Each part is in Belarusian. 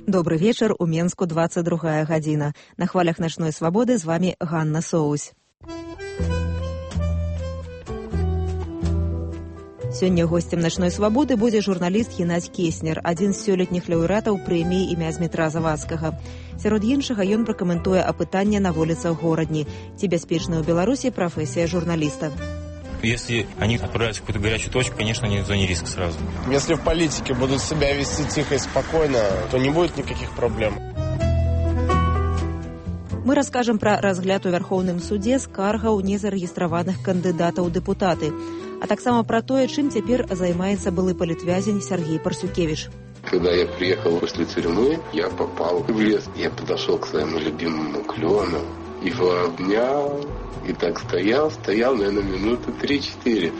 Добрый вечер, у Менску 22 гадзіна. На хвалях начной свабоды з вами Ганна Соусь. Сёння госцем начной свабоды будзе журналіст Геннадзь Кеснер, адзін з сёлетніх лаўрэатаў прэміі імя Змітра Завадскага. Сярод іншага ён пракаментуе апытанне на вуліцах горадні. Ці бяспечная ў Беларусі прафесія журналіста? Если они отправляются в какую-то горячую точку, конечно, они в зоне риска сразу. Если в политике будут себя вести тихо и спокойно, то не будет никаких проблем. Мы раскажем пра разгляд у Вярхоўным судзе скаргаў незарэгістраваных кандыдатаў у дэпутаты, а таксама пра тое, чым цяпер займаецца былы палітвязень Сергей Парсюкевич. Когда я приехал после тюрьмы, я попал в лес. Я подошел к своему любимому клену, его обнял и так стоял, наверное, минуты 3-4.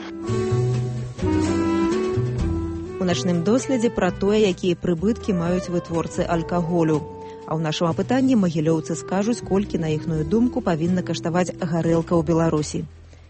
У начным доследзе пра тое, якія прыбыткі маюць вытворцы алкаголю. А ў нашым апытанні магілёўцы скажуць, колькі, на іхную думку, павінна каштаваць гарэлка ў Беларусі.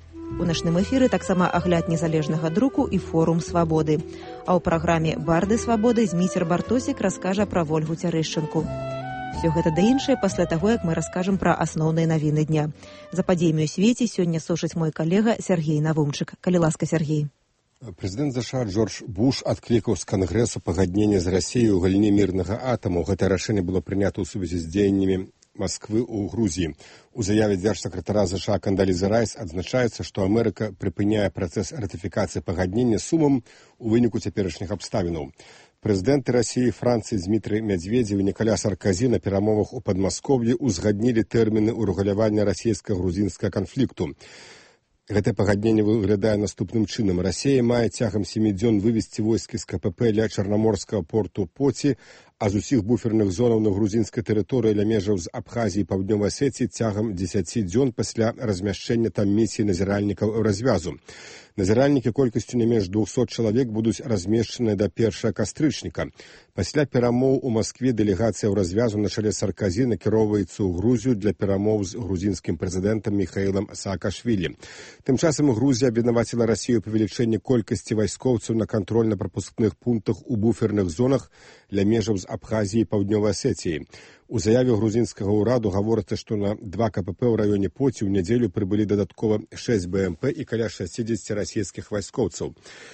У нашым эфіры таксама агляд незалежнага друку і форум свабоды. А ў праграме «Барды свабоды» Зміцер Бартосік раскажа пра Вольгу Цярэшчынку. Все гэта да іншае пасля таго, як мы раскажам пра асноўныя навіны дня. За падзеямі ў свеце сёння сушыць мой калега Сергей Навумчык. Калі ласка, Сергей. Прэзідэнт США Джордж Буш адклікаў з Кангрэсу пагадненне з Расіяй у галіне мірнага атаму. Гэтае рашэнне было прынята ў сувязі з дзеяннямі Масквы ў Грузіі. У заяве дзяржсакратара США Кандалізы Райс адзначаецца, што Амерыка прыпыняе працэс ратыфікацыі пагаднення сумам у выніку цяперашніх абставінаў. Прэзідэнты Расіі, Францыі Дмітрый Медведзеў і Ніколя Сарказі на перамовах у Падмасков'і узгаднілі тэрміны ўрэгулявання расійска-грузінскага канфлікту. Гэтае пагадненне выглядае наступным чынам. Расія мае цягам 7 дзён вывесці войскі з КПП ля чарнаморскага порту Поці, а з усіх буферных зонаў на грузінскай тэрыторыі ля межаў з Абхазіі і Паўднёвай Асетіі цягам 10 дзён пасля размяшчэння там місіі назіральнікаў развязу. Назіральнікі колькасцю не менш 200 чалавек будуць размешчаныя да 1 кастрычніка. Пасля перамоў у Маскве дэлегацыя ў развязу на чале Сарказі накіроўваецца ў Грузію для перамоў з грузінскім прэзідэнтам Міхаілам Саакашвілі. Тым часам Грузія абвінаваціла Расію ў павелічэнні колькасці вайскоўцаў на кантрольна-прапускных пунктах у буферных зонах ля межаў з Абхазіі і Паўднёвай Асетіі. У заяве грузінскага ўраду гаворыцца, што на 2 КПП ў раёне Поці ў нядзелю прыбылі дадаткова 6 БМП і каля 60 расійскіх вайскоўцаў.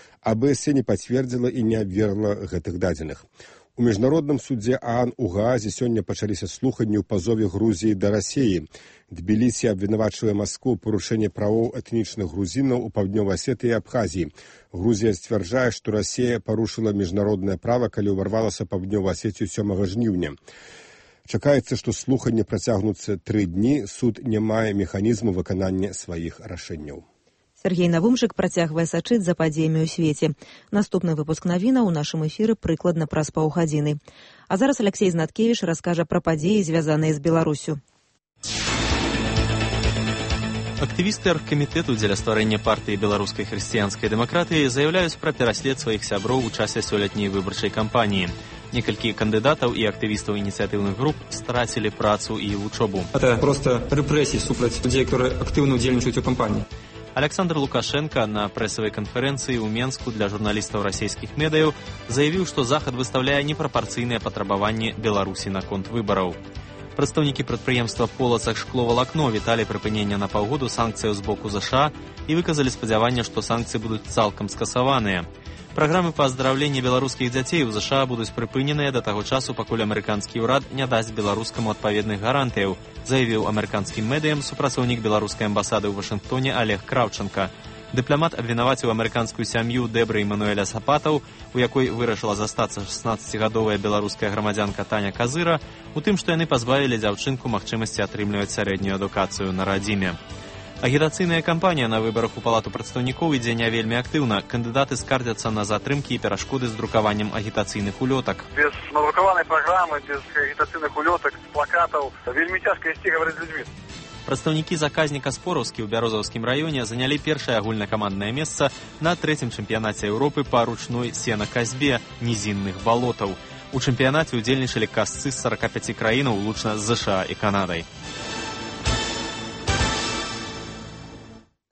АБС не пацвердзіла і не абвергла гэтых дадзеных. У міжнародным судзе ААН у Гаазе сёння пачаліся слуханні ў пазове Грузіі да Расіі. Тбілісі абвінавачвае Маскву ў парушэнні правоў этнічных грузінаў у Паўднёвай Асетыі і Абхазіі. Грузія сцвярджае, што Расія парушыла міжнароднае права, калі ўварвалася Паўднёвую Асетію 7 жніўня. Чакаецца, што слуханні працягнуцца 3 дні, суд не мае механізму выканання сваіх рашэнняў. Сергей Навумчык працягвае сачыць за падзеямі ў свеце. Наступны выпуск навіна ў нашым эфіры прыкладна праз паўгадзіны. А зараз Алексей Знаткевіч раскажа пра падзеі, звязаныя з Беларусю. Актывісты аргкамітэту дзеля стварэння партыі беларускай хрысціянскай дэмакратыі заяўляюць пра пераслед сваіх сяброў у часе сёлетняй выбарчай кампаніі. Некалькі кандыдатаў і актывістаў ініцыятыўных груп страцілі працу і вучобу. Это просто рэпрэсіі супраць людзей, которые актыўна ўдзельнічаюць у кампаніі. Александр Лукашенко на прэсавай канферэнцыі ў Менску для журналістаў расійскіх медыяў заявіў, што захад выстаўляе непрапарцыйныя патрабаванні Беларусі наконт выбараў. Прадстаўнікі прадпрыемства «Полацах шкловалакно» віталі прыпынення на паўгоду санкцыяў з боку ЗША і выказалі спадзяванне, што санкцыі будуць цалкам скасаваныя. Праграмы па аздараўленні беларускіх дзяцей у ЗША будуць прыпыненыя да таго часу, пакуль амерыканскі ўрад не дасць беларускаму адпаведных гарантыяў, заявіў амерыканскім медыям супрацоўнік беларускай амбасады ў Вашынгтоне Олег Кравченко. Дыпламат абвінаваціў амерыканскую сям'ю Дэбры Эмануэля Сапатаў, у якой вырашыла застацца 16гадовая беларуская грамадзянка Таня Казыра, у тым, што яны пазбавілі дзяўчынку магчымасці атрымліваць сярэднюю адукацыю на радзіме. Агітацыйная кампанія на выбарах у палату прадстаўнікоў ідзе не вельмі актыўна. Кандыдаты скардзяцца на затрымкі і перашкоды з друкаваннем агітацыйных улётак. Без надрукаванай праграмы, без агітацыйных улётак, плакатаў вельмі цяжка ісці гаварыць з людзьмі. Прадстаўнікі заказніка Спораўскі ў Бярозаўскім раёне занялі першае агульнакаманднае месца на 3-м чэмпіянаце Еўропы па ручной сенакасьбе нізінных балотаў. У чэмпіянаце ўдзельнічалі касцы з 45 краінаў, улучна з ЗША і Канадай.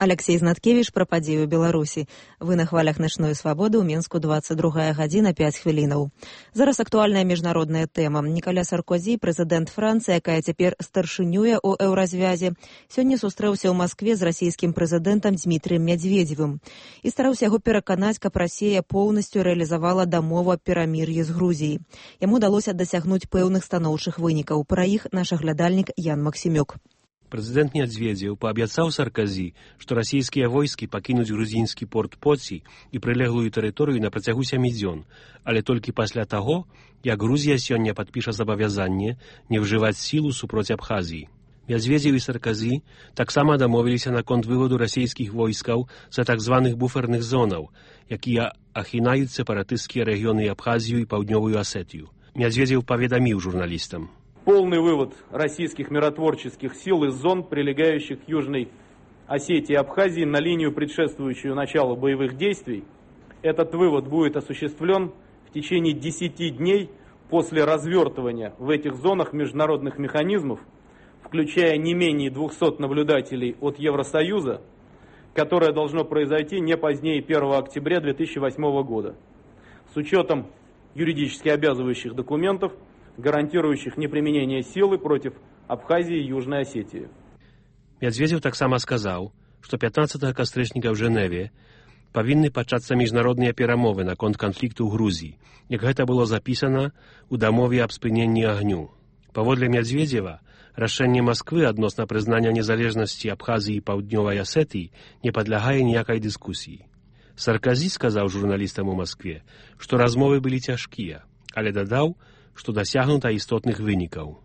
Алексей Знаткевич пра падзеі ў Беларусі. Вы на хвалях начной свабоды ў Менску 22 гадзіна 5 хвілінаў. Зараз актуальная міжнародная тэма. Ніколя Саркозі, прэзідэнт Францыі, якая цяпер старшынюе ў еўразвязе, сёння сустрэўся ў Маскве з расійскім прэзідэнтам Дмітрыем Мядзведзевым і стараўся яго пераканаць, каб Расія поўнасцю рэалізавала дамову аб перамір'і з Грузіяй. Яму удалося дасягнуць пэўных станоўчых вынікаў. Пра іх наш аглядальнік Ян Максімюк. Прэзідэнт Мядзведзеў паабяцаў Сарказі, што расійскія войскі пакінуць грузінскі порт Поці і прылеглую тэрыторыю на працягу 7 дзён, але толькі пасля таго, як Грузія сёння падпіша забавязанне не ўжываць сілу супроць Абхазіі. Мядзведзеў і Сарказі таксама дамовіліся наконт выводу расійскіх войскаў за так званых буферных зонаў, якія ахінаюць сепаратысцкія рэгіёны Абхазію і Паўднёвую Асетію. Мядзведзеў паведаміў журналістам. Полный вывод российских миротворческих сил из зон, прилегающих к Южной Осетии и Абхазии, на линию, предшествующую началу боевых действий. Этот вывод будет осуществлен в течение 10 дней после развертывания в этих зонах международных механизмов, включая не менее 200 наблюдателей от Евросоюза, которое должно произойти не позднее 1 октября 2008 года. С учетом юридически обязывающих документов, гарантирующих неприменение силы против Абхазии и Южной Осетии. Мядзведзеў таксама сказаў, што 15 кастрычніка ў Жэневе павінны пачацца міжнародныя перамовы наконт канфлікту ў Грузіі, як гэта было запісана ў дамове аб спыненні агню. Паводле Мядзведзева, рашэнне Масквы адносна прызнання незалежнасці Абхазіі і Паўднёвай Асетыі не падлягае ніякай дыскусіі. Сарказі сказаў журналістам у Маскве, што размовы былі цяжкія, але дадаў, што дасягнута істотных вынікаў.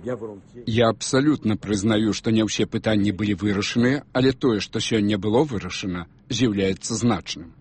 Я абсалютна прызнаю, што не ўсе пытанні былі вырашаныя, але тое, што сёння было вырашана, з'яўляецца значным.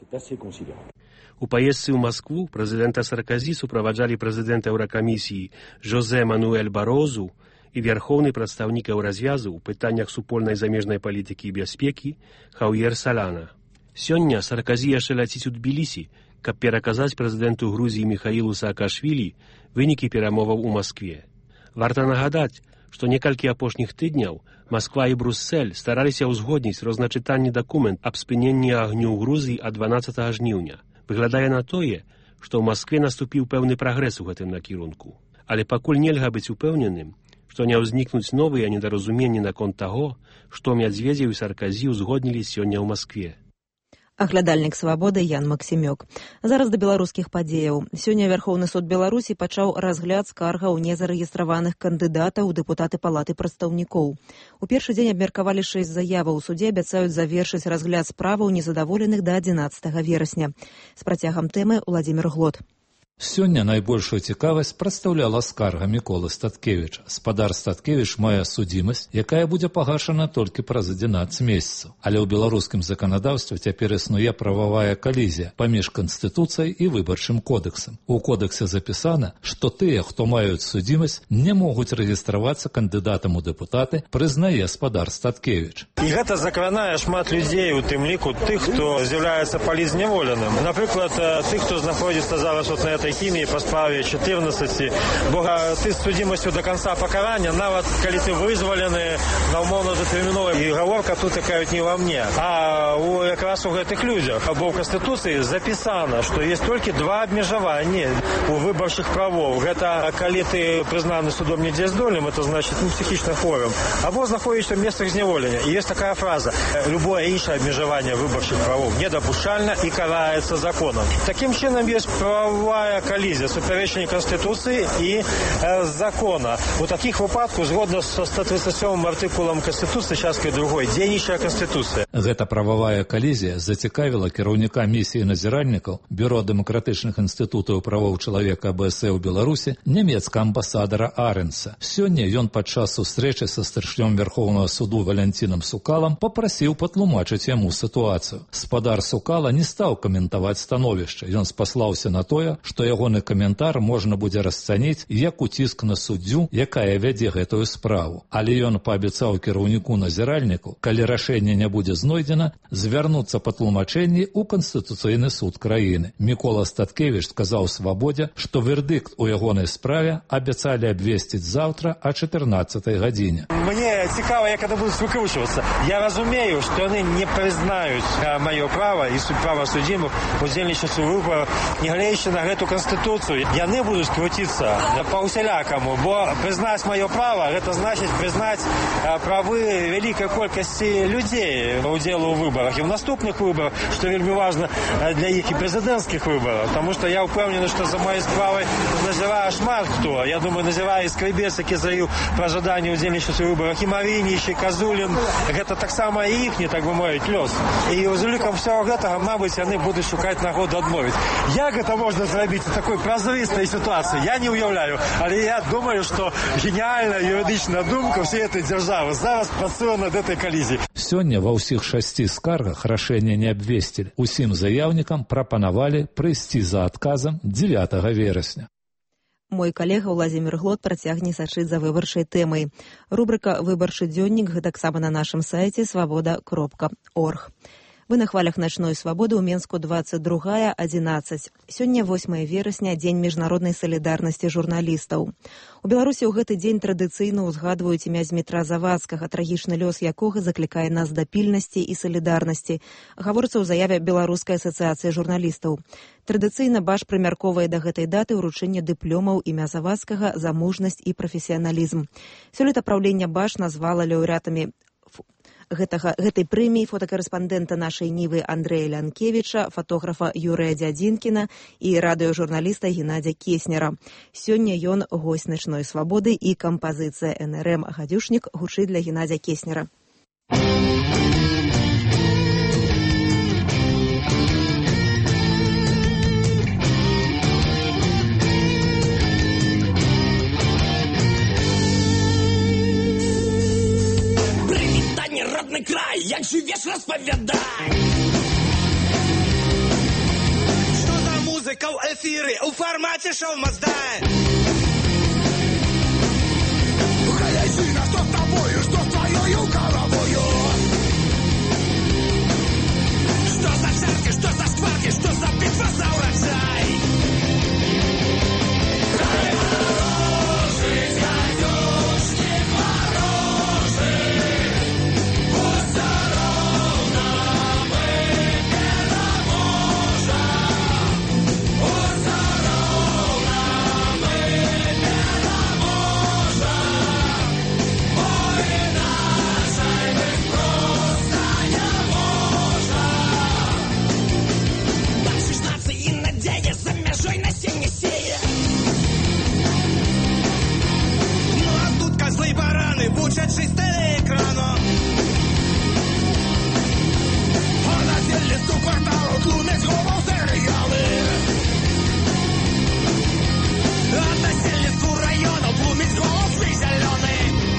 У паездцы ў Маскву прэзідэнта Сарказі суправаджалі прэзідэнт Еўракамісіі Жозе Мануэль Барозу і вярхоўны прадстаўнік еўразвязу ў пытаннях супольнай замежнай палітыкі і бяспекі Хаўер Салана. Сёння Сарказі яшчэ ляціць у Тбілісі, каб пераказаць прэзідэнту Грузіі Міхаілу Саакашвілі вынікі перамоваў у Маскве. Варта нагадаць, што некалькі апошніх тыдняў Масква і Бруссель стараліся ўзгодніць розначытанні дакумент аб спыненні агню ў Грузіі ад 12 жніўня. Выглядае на тое, што ў Маскве наступіў пэўны прагрэс у гэтым накірунку. Але пакуль нельга быць упэўненым, што не ўзнікнуць новыя недаразуменні наконт таго, што Мядзведзеў і Сарказі ўзгоднілі сёння ў Маскве. Аглядальнік свабоды Ян Максімюк. Зараз да беларускіх падзеяў. Сёння Вярхоўны суд Беларусі пачаў разгляд скаргаў незарэгістраваных кандыдатаў у дэпутаты палаты прадстаўнікоў. У першы дзень абмеркавалі 6 заяваў. У судзе абяцаюць завершыць разгляд справаў незадаволеных да 11 верасня. З працягам тэмы Владзімір Глот. Сёння найбольшую цікавасць прадстаўляла скарга Міколы Статкевіча. Спадар Статкевіч мае судзімасць, якая будзе пагашана толькі праз 11 месяцаў. Але ў беларускім заканадаўстве цяпер існуе прававая калізія паміж Канстытуцыяй і выбарчым кодэксам. У кодэксе запісана, што тыя, хто маюць судзімасць, не могуць рэгістравацца кандыдатам у дэпутаты, прызнае спадар Статкевіч. І гэта закранае шмат людзей, у тым ліку тых, хто з'яўляецца палізняволеным. Напрыклад, тых, хто знаходзіцца зараз на этой хіміі па справе 14, бо ты з судзімасцю до конца пакарання, нават калі ты вызвалены на умоўна датэрміновая, і гаворка тут такая не во мне, а якраз у гэтых людзях. Або ў Канстытуцыі запісана, што есть толькі 2 абмежаванні у выбарчых правоў. Гэта калі ты прызнаны судом недзеяздольным, это значит псіхічна хворым, або знаходзішся ў месцах зняволення. І есть такая фраза: любое іншае абмежаванне выбарчых правоў недапушчальна і караецца законам. Такім чынам есть правовая коллизия суперечения Конституции и закона. У таких выпадках, згодно со 137 артикулом Конституции, часткой другой, дзейнічае Конституция. Гэта прававая калізія зацікавіла кіраўніка місіі назіральнікаў Бюро дэмакратычных інстытутаў правоў чалавека АБС у Беларусі нямецкага амбасадара Аренса. Сёння ён падчас сустрэчы са старшынём Верхоўнага суду Валянцінам Сукалам папрасіў патлумачыць яму сітуацыю. Спадар Сукала не стаў каментаваць становішча. Ён спаслаўся на тое, што ягоны каментар можна будзе расцаніць як уціск на суддзю, якая вядзе гэтую справу. Але ён паабяцаў кіраўніку назіральніку, калі рашэнне не будзе знойдзена, звярнуцца па тлумачэнні ў Канстытуцыйны суд краіны. Мікола Статкевіч сказаў «Свабодзе», што вердыкт у ягонай справе абяцалі абвесціць заўтра о 14 гадзіне. Мне цікаво, як это будзе выкручвацца. Я разумею, што яны не прызнаюць маё права і права судзімых удзельнічаць у выбарах, нягледзячы на гэту Канстытуцыю. Яны будуць круціцца па-усялякаму, бо прызнаць маё права, гэта значыць прызнаць правы вялікай колькасці людзей удзелу ў выбарах. І ў наступных выбарах, што вельмі важна для іх і прэзідэнцкіх выбараў, таму што я ўпэўнены, што за маёй справай называе шмат хто. Я думаю, называе і Скрыбец, які заявіў пра жаданне удзельнічаць у выбарах, і Марыніч, і Казулін. Гэта таксама і іхні, так бы мовіць, лёс. І з улікам всього гэтага, мабыць, яны будуць шукаць нагоду адмовіць. Як гэта можна зрабіць у такой празрыстай сітуацыі? Я не ўяўляю, але я думаю, што геніальная юрыдычная думка ўсей этой дзяржавы зараз працуе над этой калізіяй. Сёння ва ўсіх 6 скаргах рашэння не абвесцілі. Усім заяўнікам прапанавалі прыйсці за адказам 9 верасня. Мой калега Владзімір Глот працягне сачыць за выбарчай тэмай. Рубрыка «Выбарчы дзённік» гэтаксама на нашым сайце свабода.орг. Вы на хвалях начной свабоды ў Менску 22:11. Сёння 8 верасня, дзень міжнароднай салідарнасці журналістаў. У Беларусі ў гэты дзень традыцыйна ўзгадваюць імя Змітра Завадскага, трагічны лёс якога заклікае нас да пільнасці і салідарнасці. Гаворыцца ў заяве Беларускай асацыяцыі журналістаў. Традыцыйна Баш прымярковае да гэтай даты ўручэнне дыпломаў імя Завадскага за мужнасць і прафесіяналізм. Сёлета праўленне Баш назвала лаўрэатамі гэтай прэміі фотакарэспандэнта нашай Нівы Андрэя Лянкевіча, фотографа Юрыя Дзядзінкіна і радыёжурналіста Геннадзя Кеснера. Сёння ён госць начной свабоды і кампазіцыя НРМ «Гадюшнік» гучыць для Геннадзя Кеснера. Родный край, як живешь, распавядай. Что за музыка ў эфіры, у фармаце шоу-маздай. Галяйчына, что с тобою, что с твоёю головою? Что за чарки, что за шкварки, что за битва за урожай? Дай морожить, гадюшник морожить. Вучаць з телеэкрану. А насельніцтву кварталу тлумяць голову серыялы. А насельніцтву раёнаў тлуміць голос свій зялёны.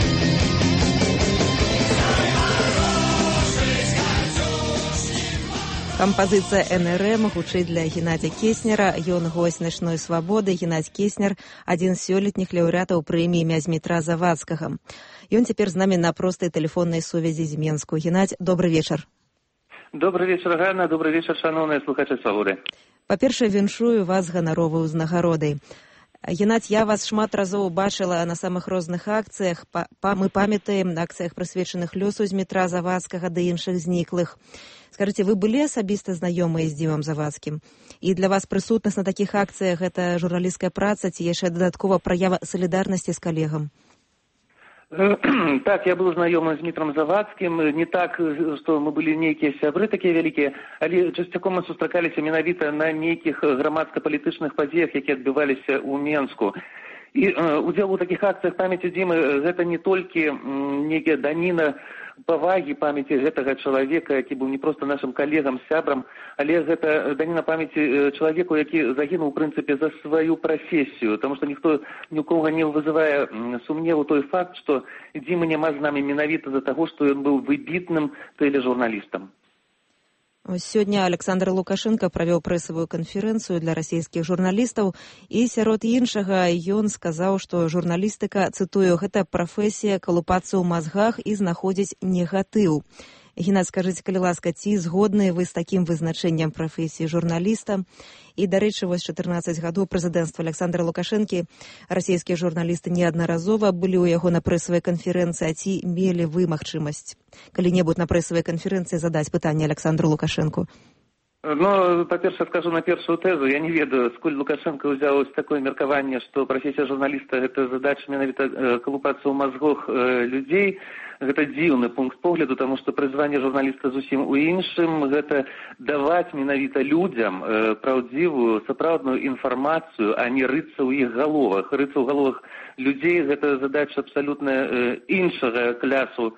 Кампазіцыя НРМ гучыць для Геннадзя Кеснера. Ён госць начной свабоды. Геннадзь Кеснер – адзін з сёлетніх лаўрэатаў прэміі імя Змітра Завадскага. Ён цяпер з намі на простай тэлефоннай сувязі з Менску. Геннадзь, добры вечар. Добрый вечер, Ганна. Добрый вечер, шановные слухачи свободы. Па-першае, віншую вас з ганаровай узнагародай. Геннадзь, я вас шмат разоў бачыла на самых розных акцыях. Мы памятаем на акцыях, прысвечаных лёсу Змітра Завадскага да іншых зніклых. Скажите, вы были асабіста знаёмыя з Дзімам Завадскім? І для вас прысутнасць на такіх акцыях – гэта журналісцкая праца ці яшчэ дадаткова праява салідарнасці з калегам? Так, я был знакомым с Дмитром Завадским. Не так, что мы были некие сябры такие великие, але частяком мы сустракаліся менавіта на нейкіх грамадска-палітычных падзеях, які адбываліся ў Менску. І удзел у такіх акцыях памяці Дзімы гэта не толькі некая даніна павагі памяці гэтага чалавека, які быў не проста нашым калегам, сябрам, але гэта даніна памяці чалавеку, які загінуў, у прынцыпе, за сваю прафесію, таму што ніхто ні ў кого не вызывае сумневу той факт, што Дзіма няма з намі менавіта за таго, што ён быў выбітным тэлежурналістам. Сёння Александр Лукашенко правёў прэсавую канферэнцыю для расійскіх журналістаў і сярод іншага ён сказаў, што журналістыка, цытую, гэта прафесія калупацца ў мазгах і знаходзіць негатыў. Геннадзь, скажыце, калі ласка, ці згодны вы з такім вызначэннем прафесіі журналіста? І, дарэчы, вось 14 гадоў прэзідэнцтва Александра Лукашэнкі расійскія журналісты неаднаразова былі ў яго на прэсавай канферэнцыі, а ці мелі вы магчымасць калі-небудзь на прэсавай канферэнцыі задаць пытанне Александру Лукашэнку? Ну, па-першае, скажу на першую тэзу. Я не ведаю, скуль Лукашенко ўзяў такое меркаванне, што прафесія журналіста – гэта задача менавіта калупацца ў мазгах людзей. Гэта дзіўны пункт погляду, таму што прызванне журналіста зусім у іншым. Гэта даваць менавіта людзям праўдзівую, сапраўдную інфармацыю, а не рыцца ў іх галовах. Рыцца ў галовах людзей – гэта задача абсалютна іншага клясу,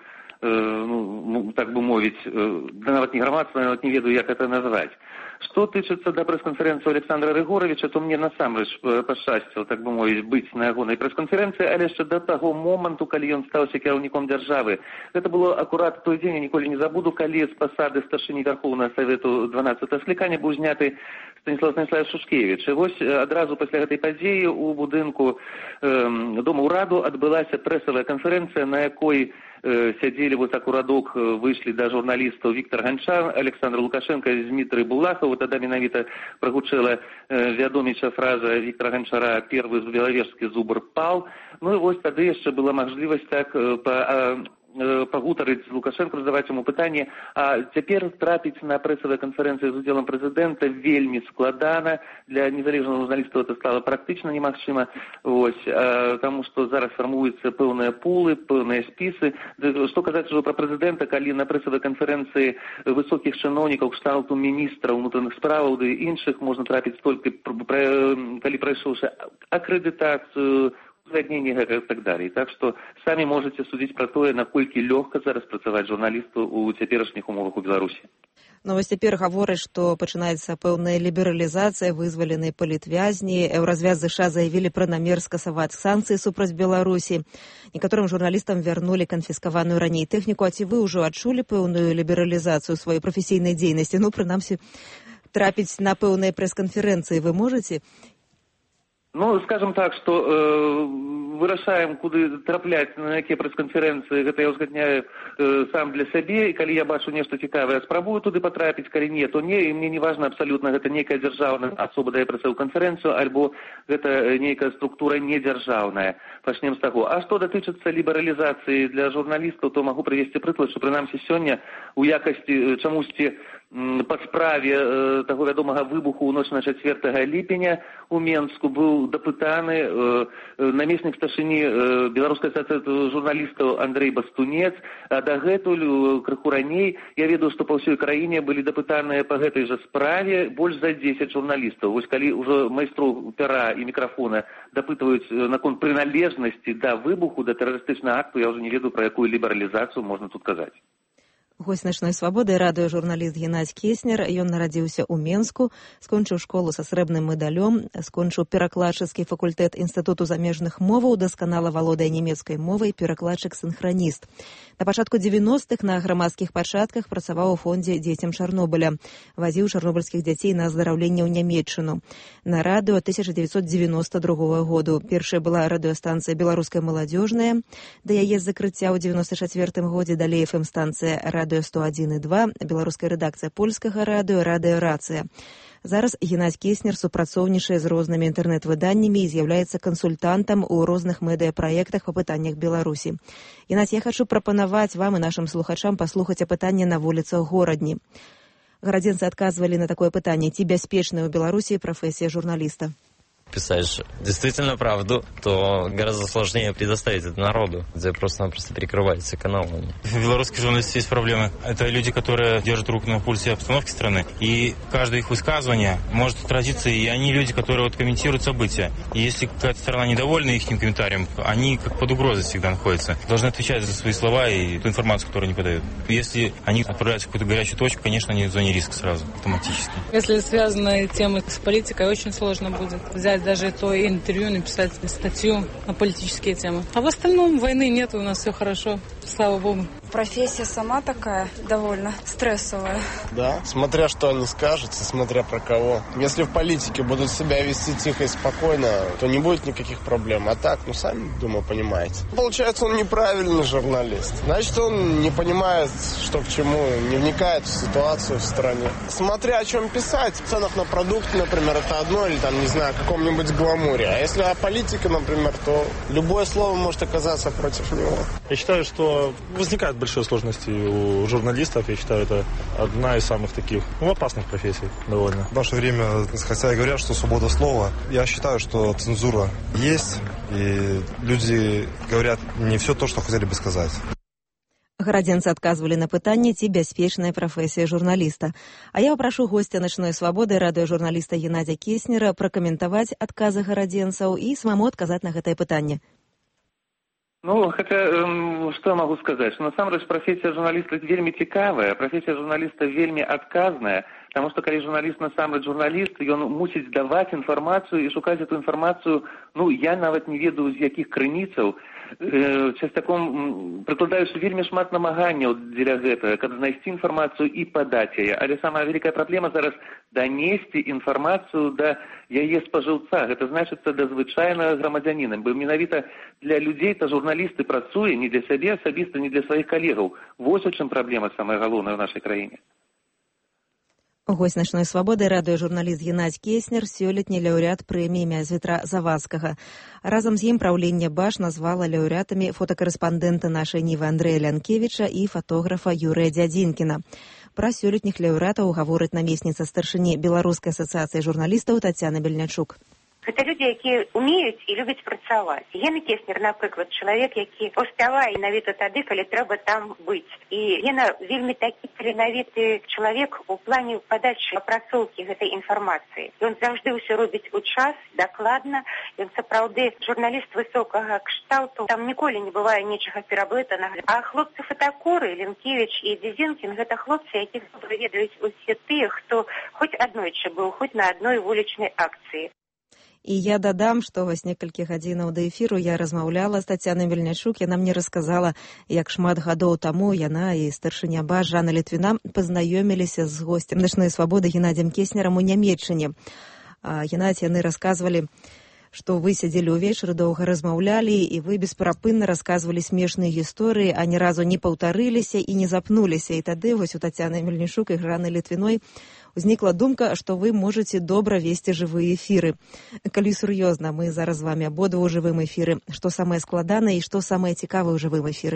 ну, так бы мовіць, нават не грамадства, нават не ведаю, як это назваць. Што тычыцца да прэс-канферэнцыі Александра Рыгоровича, то мне насамрэч пашчасціла, так бы мовіць, быць на ягонай прэс-канферэнцыі, але яшчэ да таго моманту, калі ён стаўся кіраўніком дзяржавы. Гэта было акурат той дзень, я ніколі не забуду, калі з пасады старшыні Вярхоўнага Савету 12-го склікання быў зняты Станіслав Станіславович Шушкевіч. І вось адразу пасля гэтай падзеі у будынку Дома ўраду адбылася прэсавая канферэнцыя, на якой сядзелі вот так у радок, выйшлі да журналістаў Віктор Ганчар, Александр Лукашенко і Дмітрый Булахов. Тада менавіта прагучэла вядомейшая фраза Віктора Ганчара «Первый белавежскі зубр пал». Ну і вось тады яшчэ была мажлівасць так пагутарыць з Лукашенко, задаваць яму пытанне. А цяпер трапіць на прэсавыя канферэнцыі з удзелам прэзідэнта вельмі складана. Для незалежнага журналіста это стала практычна немагчыма. Ось, таму што зараз фармуюцца пэўныя пулы, пэўныя спісы. Што казаць ужо пра прэзідэнта, калі на прэсавай канферэнцыі высокіх чыноўнікаў кшталту міністра ўнутраных справаў ды іншых можна трапіць толькі калі прайшоўшы акрэдытацыю, узгадненне і так далей. Так што самі можаце судзіць пра тое, наколькі лёгка зараз працаваць журналісту ў цяперашніх умовах у Беларусі. Ну вось цяпер гавораць, што пачынаецца пэўная лібералізацыя, вызваленыя палітвязні. Еўразвяз ЗША заявілі пра намер скасаваць санкцыі супраць Беларусі. Некаторым журналістам вярнулі канфіскаваную раней тэхніку. А ці вы ўжо адчулі пэўную лібералізацыю сваёй прафесійнай дзейнасці? Ну, прынамсі, трапіць на пэўныя прэс-канферэнцыі вы можаце? Ну, скажем так, што вырашаем, куды трапляць, на якія прэс-канферэнцыі, гэта я ўзгадняю сам для сябе, і калі я бачу нешта цікавае, спрабую туды патрапіць, калі не, то не, і мне не важна абсалютна, гэта нейкая дзяржаўная асоба дае прэсавую канферэнцыю, альбо гэта нейкая структура недзяржаўная. Пачнем з таго. А што датычыцца лібералізацыі для журналістаў, то магу прывесці прыклад, што прынамсі сёння у якасці чамусьці па справе таго вядомага выбуху ў ноч на 4 ліпеня у Менску быў дапытаны намеснік старшыні Беларускай асацыяцыі журналістаў Андрэй Бастунец. А дагэтуль крыху раней я ведаю, што па ўсёй краіне былі дапытаныя па гэтай жа справе больш за 10 журналістаў. Вось калі ўжо майстроў пера і мікрафона дапытваюць наконт прыналежнасці да выбуху, да тэрарыстычнага акту, я ўжо не ведаю, пра якую лібералізацыю можна тут казаць. Госць «Начной свабоды» радыёжурналіст Геннадзь Кеснер. Ён нарадзіўся ў Менску, скончыў школу са срэбным медалём, скончыў перакладчыцкі факультэт Інстытуту замежных моваў, дасканала валодае нямецкай мовай, перакладчык-сінхраніст. На пачатку 90-х на грамадскіх пачатках працаваў у фондзе «Дзецям Чарнобыля». Вазіў чарнобыльскіх дзяцей на аздараўленне ў Нямецчыну. На радыё 1992 году. Першая была радыёстанцыя «Беларуская маладзёжная». Да яе закрыцця ў 94 годзе далей ФМ-станцыя «Радыё 101,2», беларуская рэдакцыя польскага радыё «Радыё Рацыя». Зараз Геннадзь Кеснер супрацоўнічае з рознымі інтэрнэт-выданнямі і з'яўляецца кансультантам у розных медыяпраектах па пытаннях Беларусі. Геннадзь, я хачу прапанаваць вам і нашым слухачам паслухаць апытанне на вуліцах горадні. Гарадзенцы адказвалі на такое пытанне: ці бяспечная ў Беларусі прафесія журналіста? Писаешь действительно правду, то гораздо сложнее предоставить это народу, где просто-напросто перекрывается каналами. В белорусской журналистике есть проблемы. Это люди, которые держат руку на пульсе обстановки страны, и каждое их высказывание может отразиться, и они люди, которые вот комментируют события. И если какая-то сторона недовольна их комментарием, они как под угрозой всегда находятся. Должны отвечать за свои слова и ту информацию, которую они подают. Если они отправляются в какую-то горячую точку, конечно, они в зоне риска сразу, автоматически. Если связаны темы с политикой, очень сложно будет взять даже то интервью, написать статью на политические темы. А в остальном войны нет, у нас все хорошо, слава богу. профессия сама такая довольно стрессовая. Да, смотря что они скажут, смотря про кого. Если в политике будут себя вести тихо и спокойно, то не будет никаких проблем. А так, сами, думаю, понимаете. Получается, он неправильный журналист. Значит, он не понимает, что к чему, не вникает в ситуацию в стране. Смотря о чем писать. В ценах на продукты, например, это одно, или там, не знаю, о каком-нибудь гламуре. А если о политике, например, то любое слово может оказаться против него. Я считаю, что возникают большие сложности у журналистов. Я считаю, это одна из самых таких опасных профессий довольно. В наше время, хотя и говорят, что свобода слова, я считаю, что цензура есть, и люди говорят не все то, что хотели бы сказать. Гарадзенцы адказвалі на пытанне, ці бяспечная прафесія журналіста. А я папрошу гостя «Ночной свободы», радыёжурналіста Геннадзя Кеснера, пракаментаваць адказы гарадзенцаў і самому адказаць на гэтае пытанне. Хотя, что я могу сказать? Что, насамрэч, профессия журналиста вельми цікавая, профессия журналиста вельми адказная, потому что, когда журналист насамрэч журналист, он мусіць даваць информацию и шукаць эту информацию, я нават не ведаю, з якіх крыніцаў, прыкладаюць вельмі шмат намаганняў дзеля гэтага, каб знайсці інфармацыю і падаць яе. Але самая вялікая праблема зараз данесці інфармацыю да яе спажыўца. Гэта значыцца да звычайнага грамадзяніна. Бо менавіта для людзей та журналісты працуе не для сябе асабіста, не для сваіх калегаў. Вось у чым праблема самая галоўная ў нашай краіне. Гость «Ночной свободы» радыёжурналіст Геннадзь Кеснер, сёлетні лаўрэат прэміі імя Зветра Завадскага. Разам з ім праўленне БАШ назвала лаўрэатамі фотакарэспандэнта нашай Нівы Андрэя Лянкевіча і фотографа Юрыя Дзядзінкіна. Пра сёлетніх лаўрэатаў гаворыць намесніца старшыні Беларускай асацыяцыі журналістаў Тацяна Бельнячук. Гэта людзі, якія умеюць і любяць працаваць. Гена Кеснер, напрыклад, чалавек, які паспявае менавіта тады, калі трэба там быць. І Гена вельмі такі таленавіты чалавек у плане падачы апрацоўкі гэтай інфармацыі. Ён заўжды ўсё робіць у час, дакладна. Ён сапраўды журналіст высокага кшталту. Там ніколі не бывае нечага пераблытанага. А хлопцы фотакоры, Лянкевіч і Дзядзінкін, гэта хлопцы, якіх ведаюць усе тыя, хто хоць аднойчы быў, хоць на адной вулічнай акцыі. І я дадам, што вось некалькі гадзінаў да эфіру я размаўляла з Тацянай Бельнячук. Яна мне расказала, як шмат гадоў таму яна і старшыня БАШ Жанна Літвіна пазнаёміліся з госцем «Ночной свободы» Геннадзем Кеснерам у Нямеччыне. Геннадзь, яны расказвалі, што вы сядзелі ўвечары, доўга размаўлялі, і вы бесперапынна расказвалі смешныя гісторыі, а ні разу не паўтарыліся і не запнуліся. І тады вось у Тацяны Бельнячук і Жанны Літвіной узнікла думка, што вы можаце добра весці жывыя эфіры. Калі сур'ёзна, мы зараз з вамі абодва ў жывым эфіры. Што самае складанае і што самае цікавае ў жывым эфіры?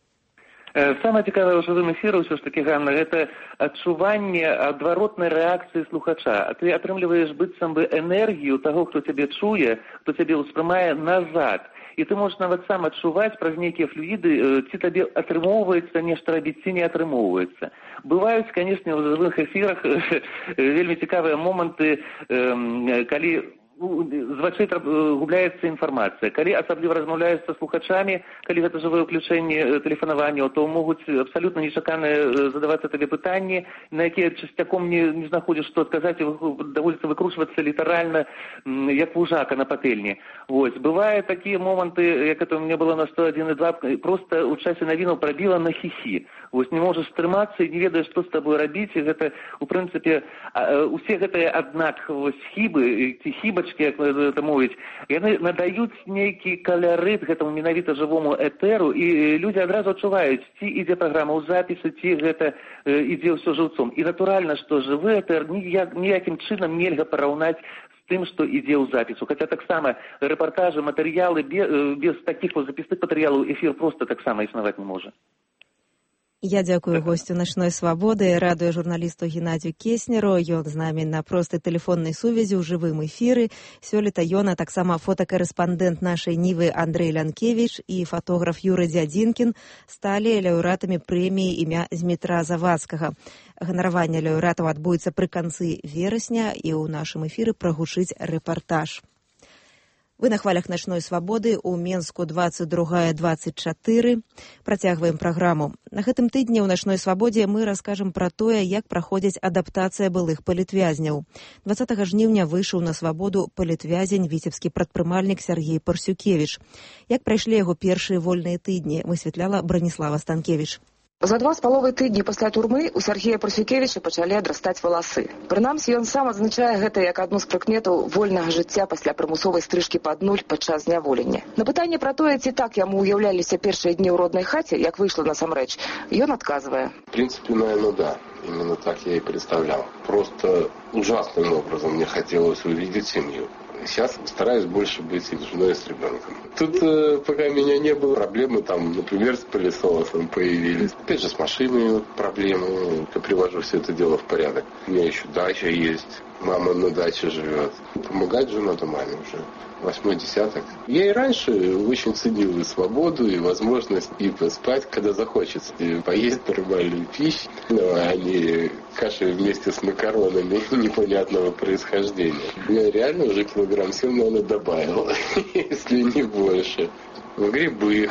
Самае цікавае ў жывым эфіры ўсё ж такі, Ганна, гэта адчуванне адваротнай рэакцыі слухача. Ты атрымліваеш быццам бы энергію таго, хто цябе чуе, хто цябе ўспрымае назад. І ты можаш нават сам адчуваць праз нейкія флюіды, ці табе атрымоўваецца нешта рабіць, ці не атрымоўваецца. Бываюць, канешне, у жывых эфірах вельмі цікавыя моманты, калі з вачэй губляецца інфармацыя. Калі асабліва размаўляюць са слухачамі, калі гэта жывое ўключэнне тэлефанаванняў, то могуць абсалютна нечаканыя задавацца табе пытанні, на якія часцяком не знаходзіш што адказаць, і даводзіцца выкручвацца літаральна, як вужака на патэльні. Вось. Бывае такія моманты, як это у мяне было на 101 і 2, проста ў часе навінаў прабіла на хіхі. Вось не можаш стрымацца і не ведаеш, што з табой рабіць, і гэта, у прынцыпе, усе гэтыя, аднак, хібы, ці хібачкі, як это мовіць, яны надаюць нейкі калярыт гэтаму менавіта жывому этэру, і людзі адразу адчуваюць, ці ідзе праграма ў запісы, ці гэта ідзе ўсё жыўцом. І натуральна, што жывы этэр ніякім чынам нельга параўнаць з тым, што ідзе ў запісу. Хаця таксама рэпартажы, матэрыялы, без такіх запісных матэрыялаў эфір проста таксама існаваць не можа. Я дзякую гостю «Ночной свободы», радыёжурналісту Геннадзю Кеснеру. Ён з намі на простай тэлефоннай сувязі ў жывым эфіры. Сёлета ён, а таксама фотакарэспандэнт нашай Нівы Андрэй Лянкевіч і фотограф Юрый Дзядзінкін сталі лаўрэатамі прэміі імя Зметра Завадскага. Ганараванне лаўрэатаў адбудзецца пры канцы верасня, і ў нашым эфіры прагучыць рэпартаж. Вы на хвалях «Ночной свободы» у Менску 22:24. Працягваем праграму. На гэтым тыдні ў «Ночной свободе» мы раскажам пра тое, як праходзіць адаптацыя былых палітвязняў. 20 жніўня выйшаў на свабоду палітвязень, віцебскі прадпрымальнік Сергей Парсюкевіч. Як прайшлі яго першыя вольныя тыдні, высвятляла Браніслава Станкевіч. За 2,5 тыдні пасля турмы у Сергея Парсюкевіча пачалі адрастаць валасы. Прынамсі, ён сам адзначае гэта як адну з прыкметаў вольнага жыцця пасля прымусовай стрыжкі пад нуль падчас зняволення. На пытанне пра тое, ці так яму уяўляліся першыя дні ў роднай хаце, як выйшла насамрэч, ён адказвае. В принципе, наверное, да. Именно так я и представлял. Просто ужасным образом мне хотелось увидеть семью. Сейчас стараюсь больше быть с женой и с ребенком. Тут, пока меня не было, проблемы там, например, с пылесосом появились. Опять же, с машиной проблемы. Я привожу все это дело в порядок. У меня еще дача есть. Мама на даче живет. Помогать же надо маме уже. 8-й десяток. Я и раньше очень ценил и свободу, и возможность и поспать, когда захочется. И поесть нормальную пищу, а не каши вместе с макаронами непонятного происхождения. Я реально уже килограмм 7, наверное, добавил, если не больше. В грибы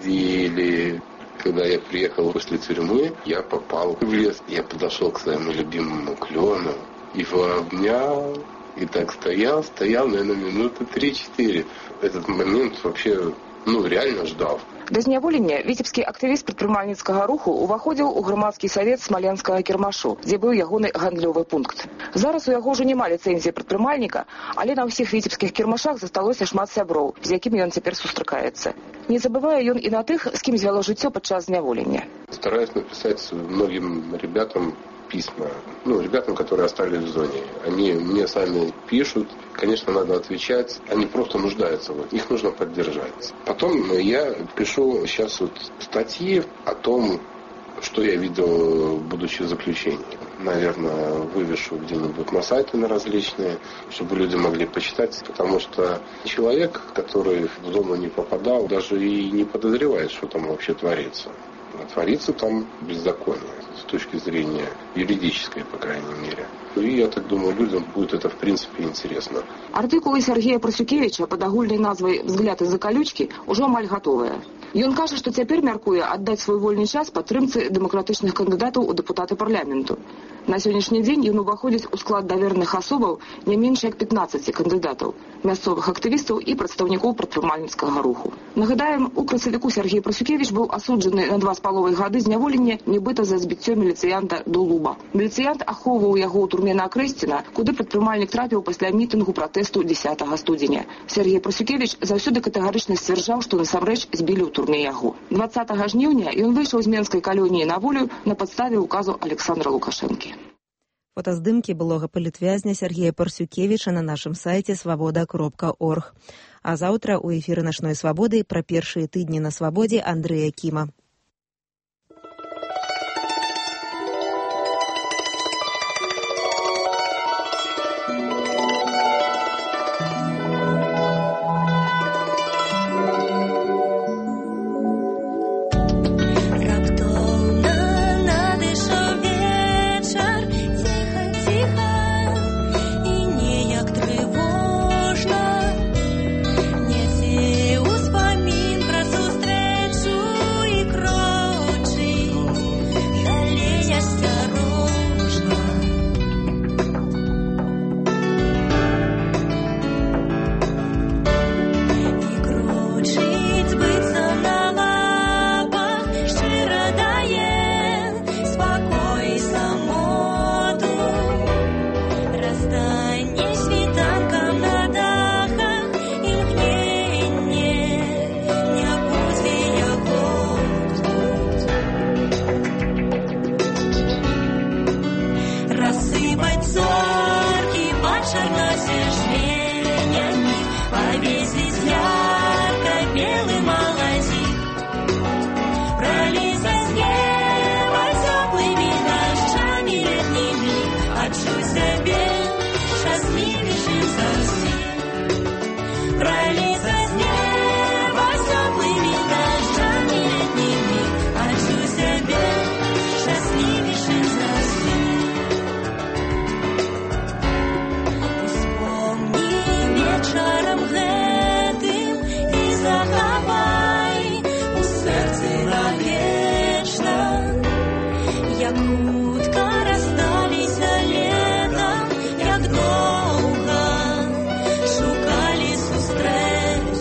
ходили. Когда я приехал после тюрьмы, я попал в лес. Я подошел к своему любимому клену, его обнял. И так стоял, наверное, минуты 3-4. Этот момент вообще, реально ждал. Да зняволення віцебскі актывіст прадпрымальніцкага руху уваходзіў у грамадскі савет смаленскага кірмашу, дзе быў ягоны гандлёвы пункт. Зараз у яго ўжо няма ліцэнзіі прадпрымальніка, але на ўсіх віцебскіх кірмашах засталося шмат сяброў, з якімі ён цяпер сустракаецца. Не забывае ён і на тых, з кім звяло жыццё падчас зняволення. Стараюсь написать многим ребятам письма, ребятам, которые остались в зоне. Они мне сами пишут, конечно, надо отвечать, они просто нуждаются в этом, их нужно поддержать. Потом я пишу сейчас статьи о том, что я видел, будучи в заключении. Наверное, вывешу где-нибудь на сайты на различные, чтобы люди могли почитать, потому что человек, который в зону не попадал, даже и не подозревает, что там вообще творится. Творится там беззаконие с точки зрения юридической, по крайней мере. И я так думаю, людям будет это в принципе интересно. Артыкулы Сергея Парсюкевіча пад агульнай назвай «Взгляд из-за колючки» ўжо амаль гатовыя. Ён кажа, што цяпер мяркуе аддаць свой вольны час падтрымцы дэмакратычных кандыдатаў у дэпутаты парламенту. На сённяшні дзень ён уваходзіць у склад давераных асобаў не менш як 15 кандыдатаў, мясцовых актывістаў і прадстаўнікоў прадпрымальніцкага руху. Нагадаем, у красавіку Сергей Парсюкевіч быў асуджаны на 2,5 гады зняволення нібыта за збіццё міліцыянта Дулуба. Міліцыянт ахоўваў яго ў турме на Крэсціна, куды прадпрымальнік трапіў пасля мітынгу пратэсту 10 студзеня. Сергей Парсюкевіч заўсёды катэгарычна сцвярджаў, што насамрэч збілі ў турме яго. 20 жніўня ён выйшаў з менскай калоніі на волю на падставе указу Александра Лукашэнкі. Фотаздымкі былога палітвязня Сергея Парсюкевіча на нашым сайце свабода.орг. А заўтра ў эфіры «Начной свабоды» пра першыя тыдні на свабодзе Андрэя Кіма.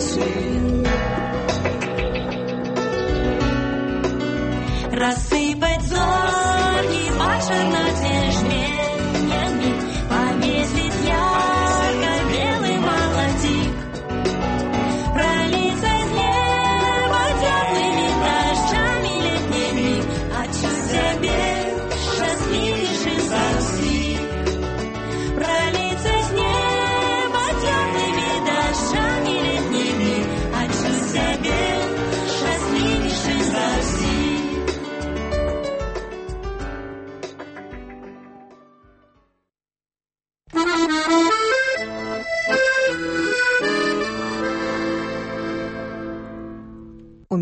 Рассыпай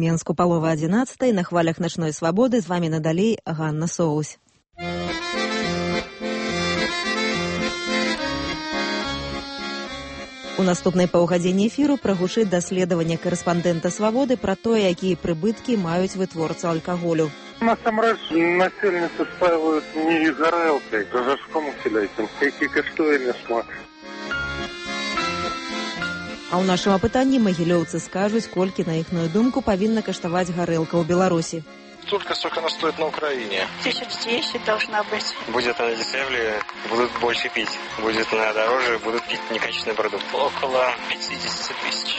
Менску палова 11 на хвалях начной свабоды. З вами надалей Ганна Соусь. У наступнай паўгадзіне эфіру прагучыць даследаванне корэспандэнта «Свабоды» пра тое, якія прыбыткі маюць вытворцы алкаголю. Насамрэч, насельніцтва спаваюць не гарэлкай, кажашком усяляйкім, які каштуе няшмат. А ў нашым апытанні магілёўцы скажуць, колькі, на іхную думку, павінна каштаваць гарэлка ў Беларусі. Столько, сколько она стоит на Украине. 1200 должна быть. Будет она дешевле, будут больше пить. Будет она дороже, будут пить некачественный продукт. Около 50 тысяч.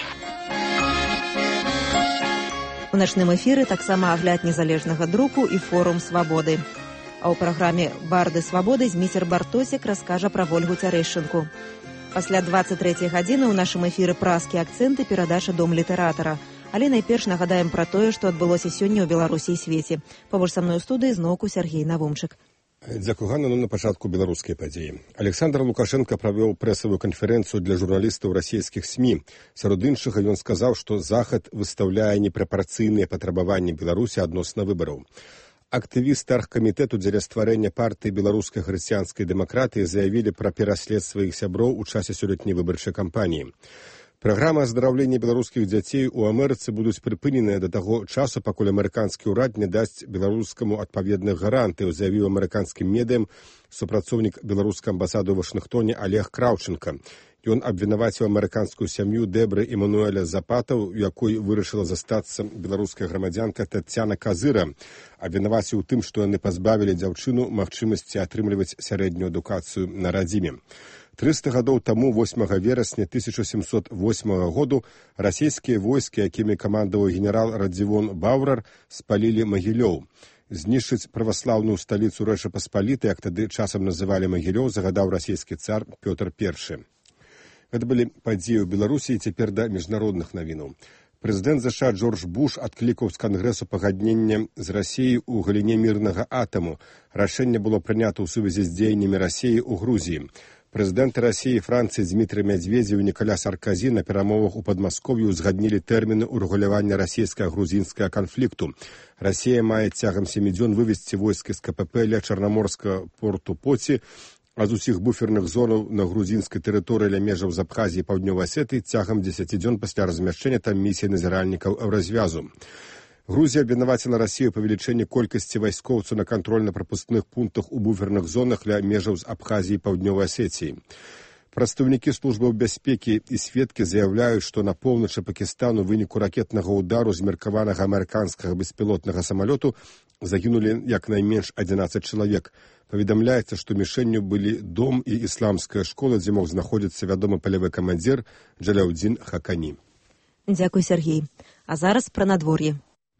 У начным эфіры таксама агляд незалежнага друку і форум «Свабоды». А ў праграме «Барды Свабоды» Зміцер Бартосік раскажа пра Вольгу Цярэшчынку. Пасля 23 гадзіны ў нашым эфіры «Празкі акцэнты» перадача «Дом літаратара». Але найперш нагадаем пра тое, што адбылося сёння ў Беларусі і свеце. Побач са мной у студыі зноўку Сергей Навумчык. Дзякуй, Ганна. На пачатку беларускай падзеі. Александр Лукашенко правёў прэсавую канферэнцыю для журналістаў расійскіх СМІ. Сярод іншага ён сказаў, што Захад выстаўляе непрапарцыйныя патрабаванні Беларусі адносна выбараў. Актывісты аргкамітэту дзеля стварэння партыі беларускай хрысціянскай дэмакратыі заявілі пра пераслед сваіх сяброў у часе сёлетняй выбарчай кампаніі. Праграмы аздараўлення беларускіх дзяцей у Амерыцы будуць прыпыненыя да таго часу, пакуль амерыканскі ўрад не дасць беларускаму адпаведных гарантыяў, заявіў амерыканскім медыям супрацоўнік беларускай амбасады ў Вашынгтоне Олег Краўченка. Ён абвінаваціў амерыканскую сям'ю Дэбры Эмануэля Запатаў, у якой вырашыла застацца беларуская грамадзянка Тацяна Казыра. Абвінаваціў у тым, што яны пазбавілі дзяўчыну магчымасці атрымліваць сярэднюю адукацыю на радзіме. 300 гадоў таму, 8 верасня 1708 году, расійскія войскі, якімі камандаваў генерал Радзівон Баўрар, спалілі Магілёў. Знішчыць праваслаўную сталіцу Рэчы Паспалітай, як тады часам называлі Магілёў, загадаў расійскі цар Пётр I. Гэта былі падзеі ў Беларусі, і цяпер да міжнародных навінаў. Прэзідэнт ЗША Джордж Буш адклікаў з Кангрэсу пагаднення з Расіяй у галіне мірнага атаму. Рашэнне было прынята ў сувязі з дзеяннямі Расіі ў Грузіі. Прэзідэнты Расіі і Францыі Дмітрый Мядзведзеў і Нікаля Сарказі на перамовах у Падмасков'і узгаднілі тэрміны ўрэгулявання расійска-грузінскага канфлікту. Расія мае цягам 7 дзён вывесці войскі з КПП ля Чарнаморскага порту Поці, а з усіх буферных зонаў на грузінскай тэрыторыі ля межаў з Абхазіі і Паўднёвай Асетыі цягам 10 дзён пасля размяшчэння там місіі назіральнікаў Еўразвязу. Грузія абвінаваціла Расію ў павелічэнні колькасці вайскоўцаў на кантрольна-прапускных пунктах у буферных зонах ля межаў з Абхазіі і Паўднёвай Асетіі. Прадстаўнікі службаў бяспекі і сведкі заяўляюць, што на поўначы Пакістану ў выніку ракетнага ўдару з меркаванага амерыканскага беспілотнага самалёту загінулі як найменш 11 чалавек. Паведамляецца, што мішэнню былі дом і ісламская школа, дзе мог знаходзіцца вядомы палявы камандзір Джаляўдзін Хакані. Дзякуй, Сергей. А зараз пра надвор'е.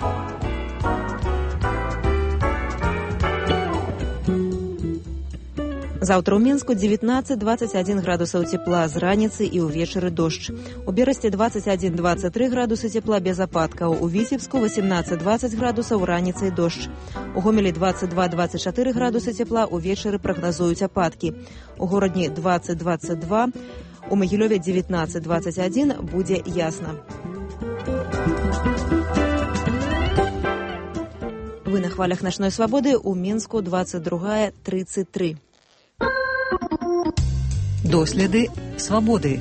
Заўтра ў Мінску 19-21 градусаў цепла, з раніцы і ўвечары дождж. У Берасці 21-23 градусы цепла без ападкаў, у Віцебску 18-20 градусаў, раніцай дождж. У Гомелі 22-24 градусы цепла, увечары прагназуюць ападкі. У Горадні 20-22, у Магілёве 19-21 будзе ясна. Вы на хвалях начной свабоды, у Мінску 22:33. Доследы свабоды.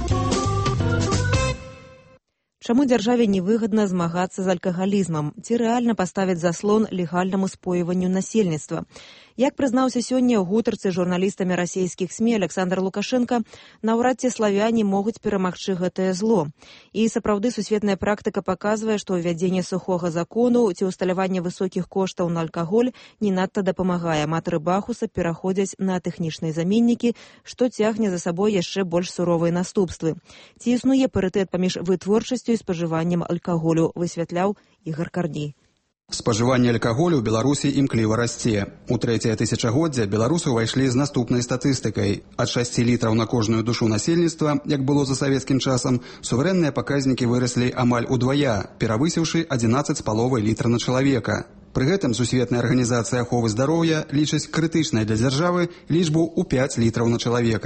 Чаму дзяржаве невыгадна змагацца з алкагалізмам? Ці рэальна паставіць заслон легальнаму спойванню насельніцтва? Як прызнаўся сёння ў гутарцы з журналістамі расійскіх СМІ Александр Лукашенко, наўрад ці славяне могуць перамагчы гэтае зло. І сапраўды сусветная практыка паказвае, што ўвядзенне сухога закону ці ўсталяванне высокіх коштаў на алкаголь не надта дапамагае. Аматары Бахуса пераходзяць на тэхнічныя заменнікі, што цягне за сабой яшчэ больш суровыя наступствы. Ці існуе парытэт паміж вытворчасцю і спажываннем алкаголю, высвятляў Ігор Карній. Спажыванне алкаголю ў Беларусі імкліва расце. У трэцяе тысячагоддзя беларусы ўвайшлі з наступнай статыстыкай. Ад 6 літраў на кожную душу насельніцтва, як было за савецкім часам, суверэнныя паказнікі выраслі амаль удвая, перавысіўшы 11,5 літра на чалавека. Пры гэтым Сусветная арганізацыя аховы здароўя лічыць крытычнай для дзяржавы лічбу ў 5 літраў на чалавека.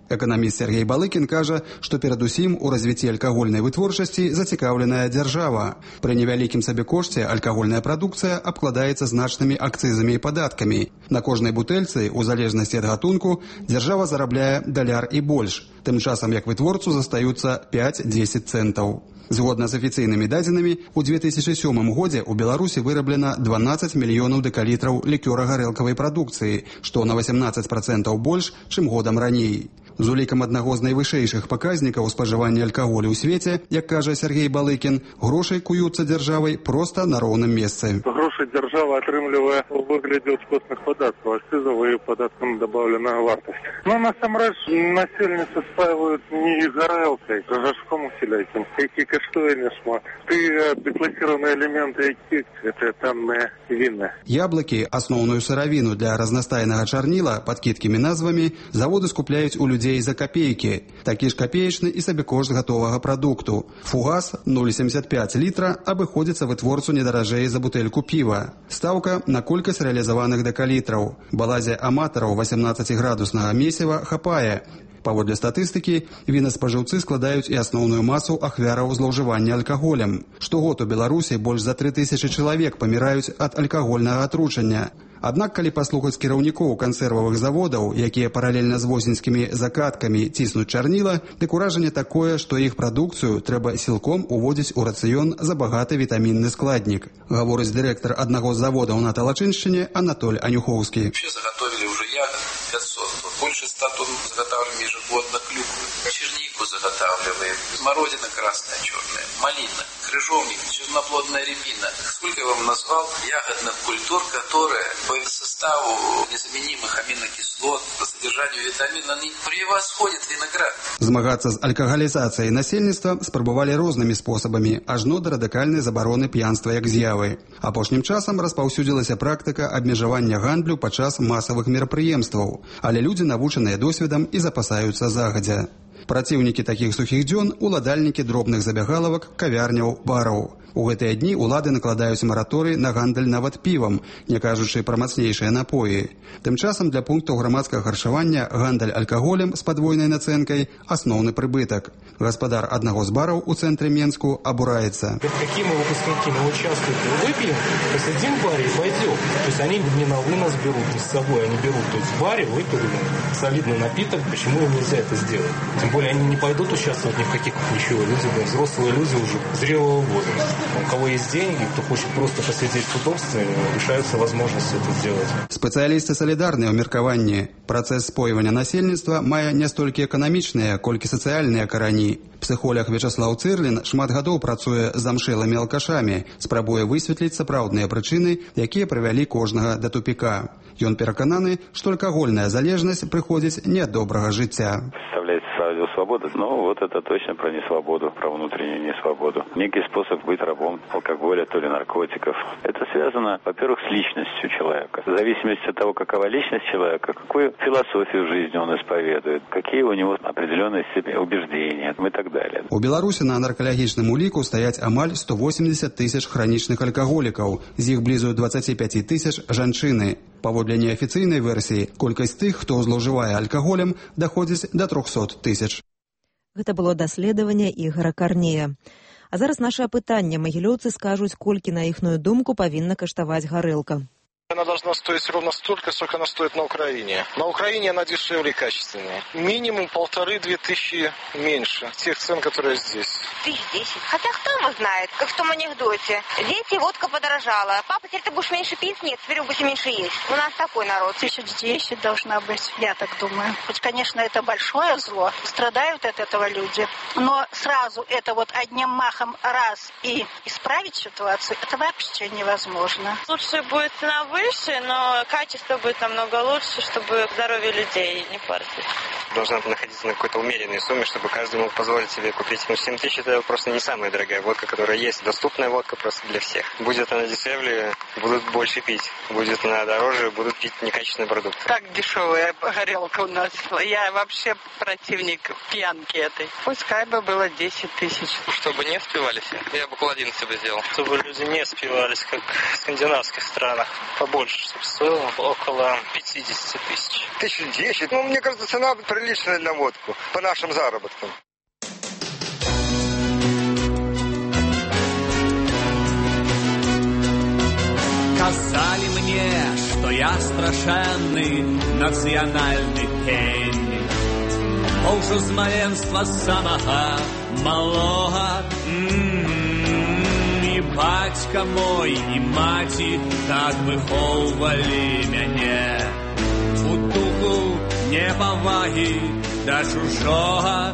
Эканаміст Сергей Балыкін кажа, што перадусім у развіцці алкагольнай вытворчасці зацікаўленая дзяржава. Пры невялікім сабекошце алкагольная прадукцыя абкладаецца значнымі акцызамі і падаткамі. На кожнай бутэльцы, у залежнасці ад гатунку, дзяржава зарабляе даляр і больш, тым часам як вытворцу застаюцца 5-10 цэнтаў. Згодна з афіцыйнымі дадзенымі, у 2007 годзе ў Беларусі выраблена 12 мільёнаў дэкалітраў лікёра-гарэлкавай прадукцыі, што на 18% больш, чым годам раней. З улікам аднаго з найвышэйшых паказнікаў спажывання алкаголю ў свеце, як кажа Сергей Балыкін, грошай куюцца дзяржавай проста на роўным месцы. Гроши держава атрымлівае ў выглядзе ўскосных падаткаў, акцызаў і падаткам дабаўленая вартасць. Но насамрэч насельніцтва спаиваюць не гарэлкай, жажком усіляйкім, які каштуе няшмат. Ты дэкласіраваныя элементы, які гэта танныя віны. Яблыкі, асноўную сыравіну для разнастайнага чарніла пад кідкімі назвамі, заводы скупляюць у людзей за капейкі. Такі ж капеечны і сабекошт гатовага прадукту. Фугас 0,75 літра абыходзіцца вытворцу не даражэй за бутэльку піва. Стаўка на колькасць рэалізаваных дэкалітраў. Балазе аматараў 18-градуснага месіва хапае. Паводле статыстыкі, вінаспажыўцы складаюць і асноўную масу ахвяраў злоўжывання алкаголем. Штогод у Беларусі больш за 3000 чалавек паміраюць ад алкагольнага атручання. Аднак, калі паслухаць кіраўнікоў кансервавых заводаў, якія паралельна з восеньскімі закаткамі ціснуць чарніла, дык уражанне такое, што іх прадукцыю трэба сілком уводзіць у рацыён забагаты вітамінны складнік. Гаворыць дырэктар аднаго з заводаў на Талачыншчыне Анатоль Анюхоўскі. Вообще заготовили уже ягод 500 тонн. Больше 100 тонн заготавливаем ежегодно клюквы. Чернику заготавливаем. Смородина красная, черная, малина, крыжовник, черноплодная рябина. Сколько я вам назвал ягодных культур, которые по составу незаменимых аминокислот, по содержанию витамина, они превосходят виноград. Змагацца з алкагалізацыяй насельніцтва спрабавалі рознымі спосабамі, ажно да радыкальнай забароны п'янства як з'явы. Апошнім часам распаўсюдзілася практыка абмежавання гандлю падчас масавых мерапрыемстваў, але людзі навучаныя досведам і запасаюцца загадзя. Праціўнікі такіх сухіх дзён – уладальнікі дробных забягалавак, кавярняў, бараў. У гэтыя дні улады накладаюць мараторый на гандаль нават півам, не кажучы пра мацнейшыя напоі. Тым часам для пунктаў грамадскага харчавання гандаль алкаголем з падвойнай нацэнкай – асноўны прыбытак. Гаспадар аднаго з бараў у цэнтры Менску абураецца. Какие мы выпускники, мы участвуем, выпьем, посидим в баре и пойдем. То есть они не на вынос берут, не с собой, они берут. То есть в баре выпили солидный напиток, почему им нельзя это сделать? Тем более они не пойдут участвовать ни в каких ничего. Люди, да, взрослые люди уже зрелого возраста. У кого есть деньги, кто хочет просто посидеть в удобстве, решаются возможности это сделать. Спецыялісты салідарныя ў меркаванні. Працэс спойвання насельніцтва мае не столькі эканамічныя, колькі сацыяльныя карані. Псіхолог Вячаслаў Цырлін шмат гадоў працуе з замшэлымі алкашамі, спрабуе высветліць сапраўдныя прычыны, якія прывялі кожнага да тупіка. Ён перакананы, што алкагольная залежнасць прыходзіць не ад добрага жыцця. Радио «Свобода». Но вот это точно про несвободу, про внутреннюю несвободу. Некий способ быть рабом алкоголя, то ли наркотиков. Это связано, во-первых, с личностью человека. В зависимости от того, какова личность человека, какую философию жизни он исповедует, какие у него определенные себе убеждения и так далее. У Беларусі на наркалагічным уліку стаяць амаль 180 тысяч хранічных алкаголікаў. З іх блізу 25 тысяч жанчыны. Паводле неафіцыйнай версіі, колькасць тых, хто злоўжывае алкаголем, даходзіць да 300 тысяч. Гэта было даследаванне Ігара Карнея. А зараз наше пытанне. Магілёўцы скажуць, колькі, на іхную думку, павінна каштаваць гарэлка. Она должна стоить ровно столько, сколько она стоит на Украине. На Украине она дешевле и качественнее. Минимум 1500-2000 меньше тех цен, которые здесь. 1010. Хотя кто его знает, как в том анекдоте. Дети, водка подорожала. Папа, теперь ты будешь меньше пить? Нет, теперь будешь меньше есть. У нас такой народ. 1010 должна быть, я так думаю. Хоть, конечно, это большое зло. Страдают от этого люди. Но сразу это вот одним махом раз и исправить ситуацию, это вообще невозможно. Лучше будет цена выше, но качество будет намного лучше, чтобы здоровье людей не портить. Должна находиться на какой-то умеренной сумме, чтобы каждый мог позволить себе купить. 7000 это просто не самая дорогая водка, которая есть. Доступная водка просто для всех. Будет она дешевле, будут больше пить. Будет она дороже, будут пить некачественный продукт. Так дешевая горелка у нас. Я вообще противник пьянки этой. Пускай бы было 10 тысяч. Чтобы не спивались, я бы около 11 бы сделал. Чтобы люди не спивались, как в скандинавских странах. побольше, чтобы стоило, около 50 тысяч. 1010. Ну, мне кажется, цена приличная на водку, по нашим заработкам. Казали мне, что я страшенный национальный гений. Уже з маленства самого малого. И батька мой, и маті так виховували мяне. У духу неповаги до чужого.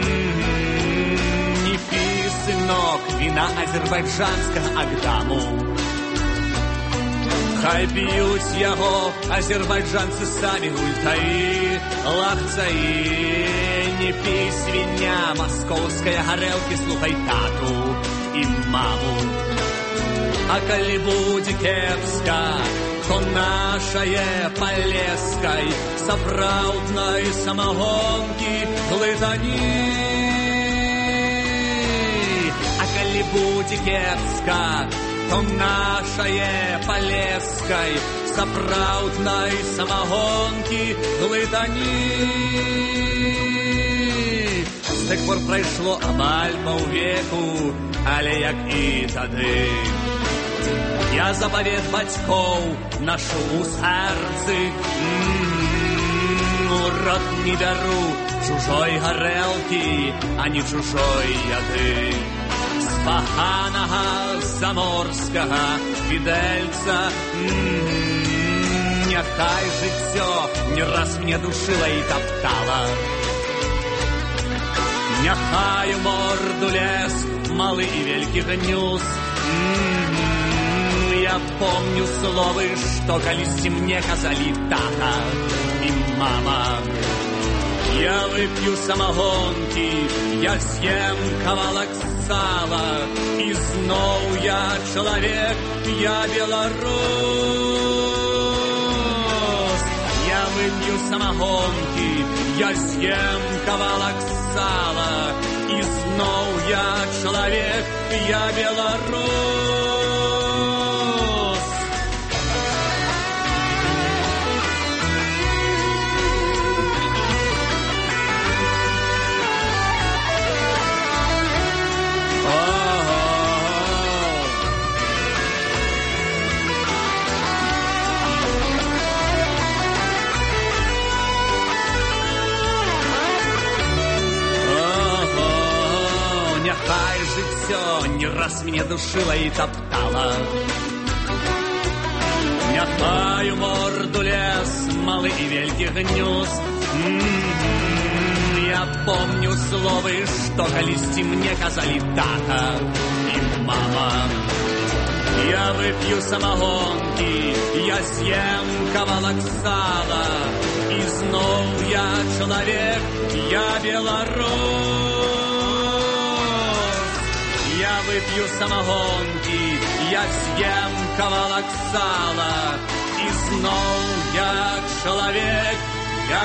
Не пі, синок, вина азербайджанського Агдаму. Хай б'ють його азербайджанці самі гультаї, лахцаї. Не пій, свиня, московської горелки, слухай тату і маму. А коли буде кепска, то нашає полеской сапраўдной самогонки глытани. А коли буде кепска, то нашае полеской сапраўдной самогонки глытани. З тих пор пройшло амаль паўвеку, але як і тады. Я заповед бацькоў нашу ў сэрцы. Рот не бяру чужой гарэлкі, а не чужой яды. Паханага заморскага відэльца. Няхай жыццё не раз мне душыла і таптала. Няхай у морду лез малы і велькі гнюс. Я помню словы, што калісьці мне казалі тата і мама. Я выпью самогонки, я съем кавалок сала, и зноў я человек, я белорус. Я выпью самогонки, я съем кавалок сала, и зноў я человек, я белорус. Няхай жыццё не раз мне душила і таптала. Няхай у морду лез малы і велькі гнюс. Я помню словы, што калісьці мне казалі тата і мама. Я выпью самогонки, я съем кавалок сала, и зноў я человек, я белорус. Я выпью самогонки, я съем кавалок сала, и зноў я человек, я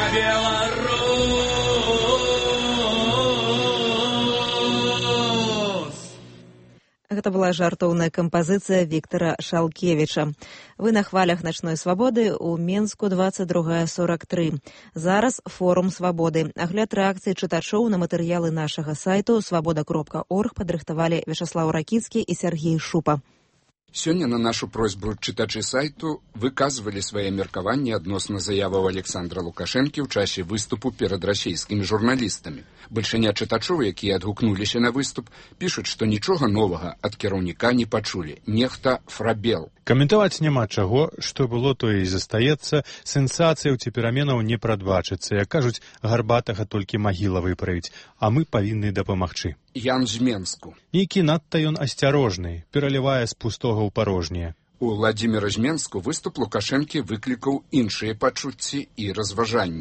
белорус. Гэта была жартоўная кампазіцыя Віктара Шалкевіча. Вы на хвалях начной свабоды ў Менску 22:43. Зараз форум свабоды. Агляд рэакцыі чытачоў на матэрыялы нашага сайту свабода.орг падрыхтавалі Вячаслаў Ракіцкі і Сергей Шупа. Сёння на нашу просьбу чытачы сайту выказвалі свае меркаванні адносна заяваў Александра Лукашэнкі ў часе выступу перад расійскімі журналістамі. Бальшыня чытачоў, якія адгукнуліся на выступ, пішуць, што нічога новага ад кіраўніка не пачулі. Нехта фрабел. Каментаваць няма чаго, што было, тое і застаецца. Сенсацыяў ці пераменаў не прадбачыцца. Як кажуць, гарбатага толькі магіла выправіць, а мы павінны дапамагчы. Ян з Менску. Нейкі надта ён асцярожны, пералівае з пустога ў парожняе. У Владзіміра з Менску выступ Лукашэнкі выклікаў іншыя пачуцці і разважанні.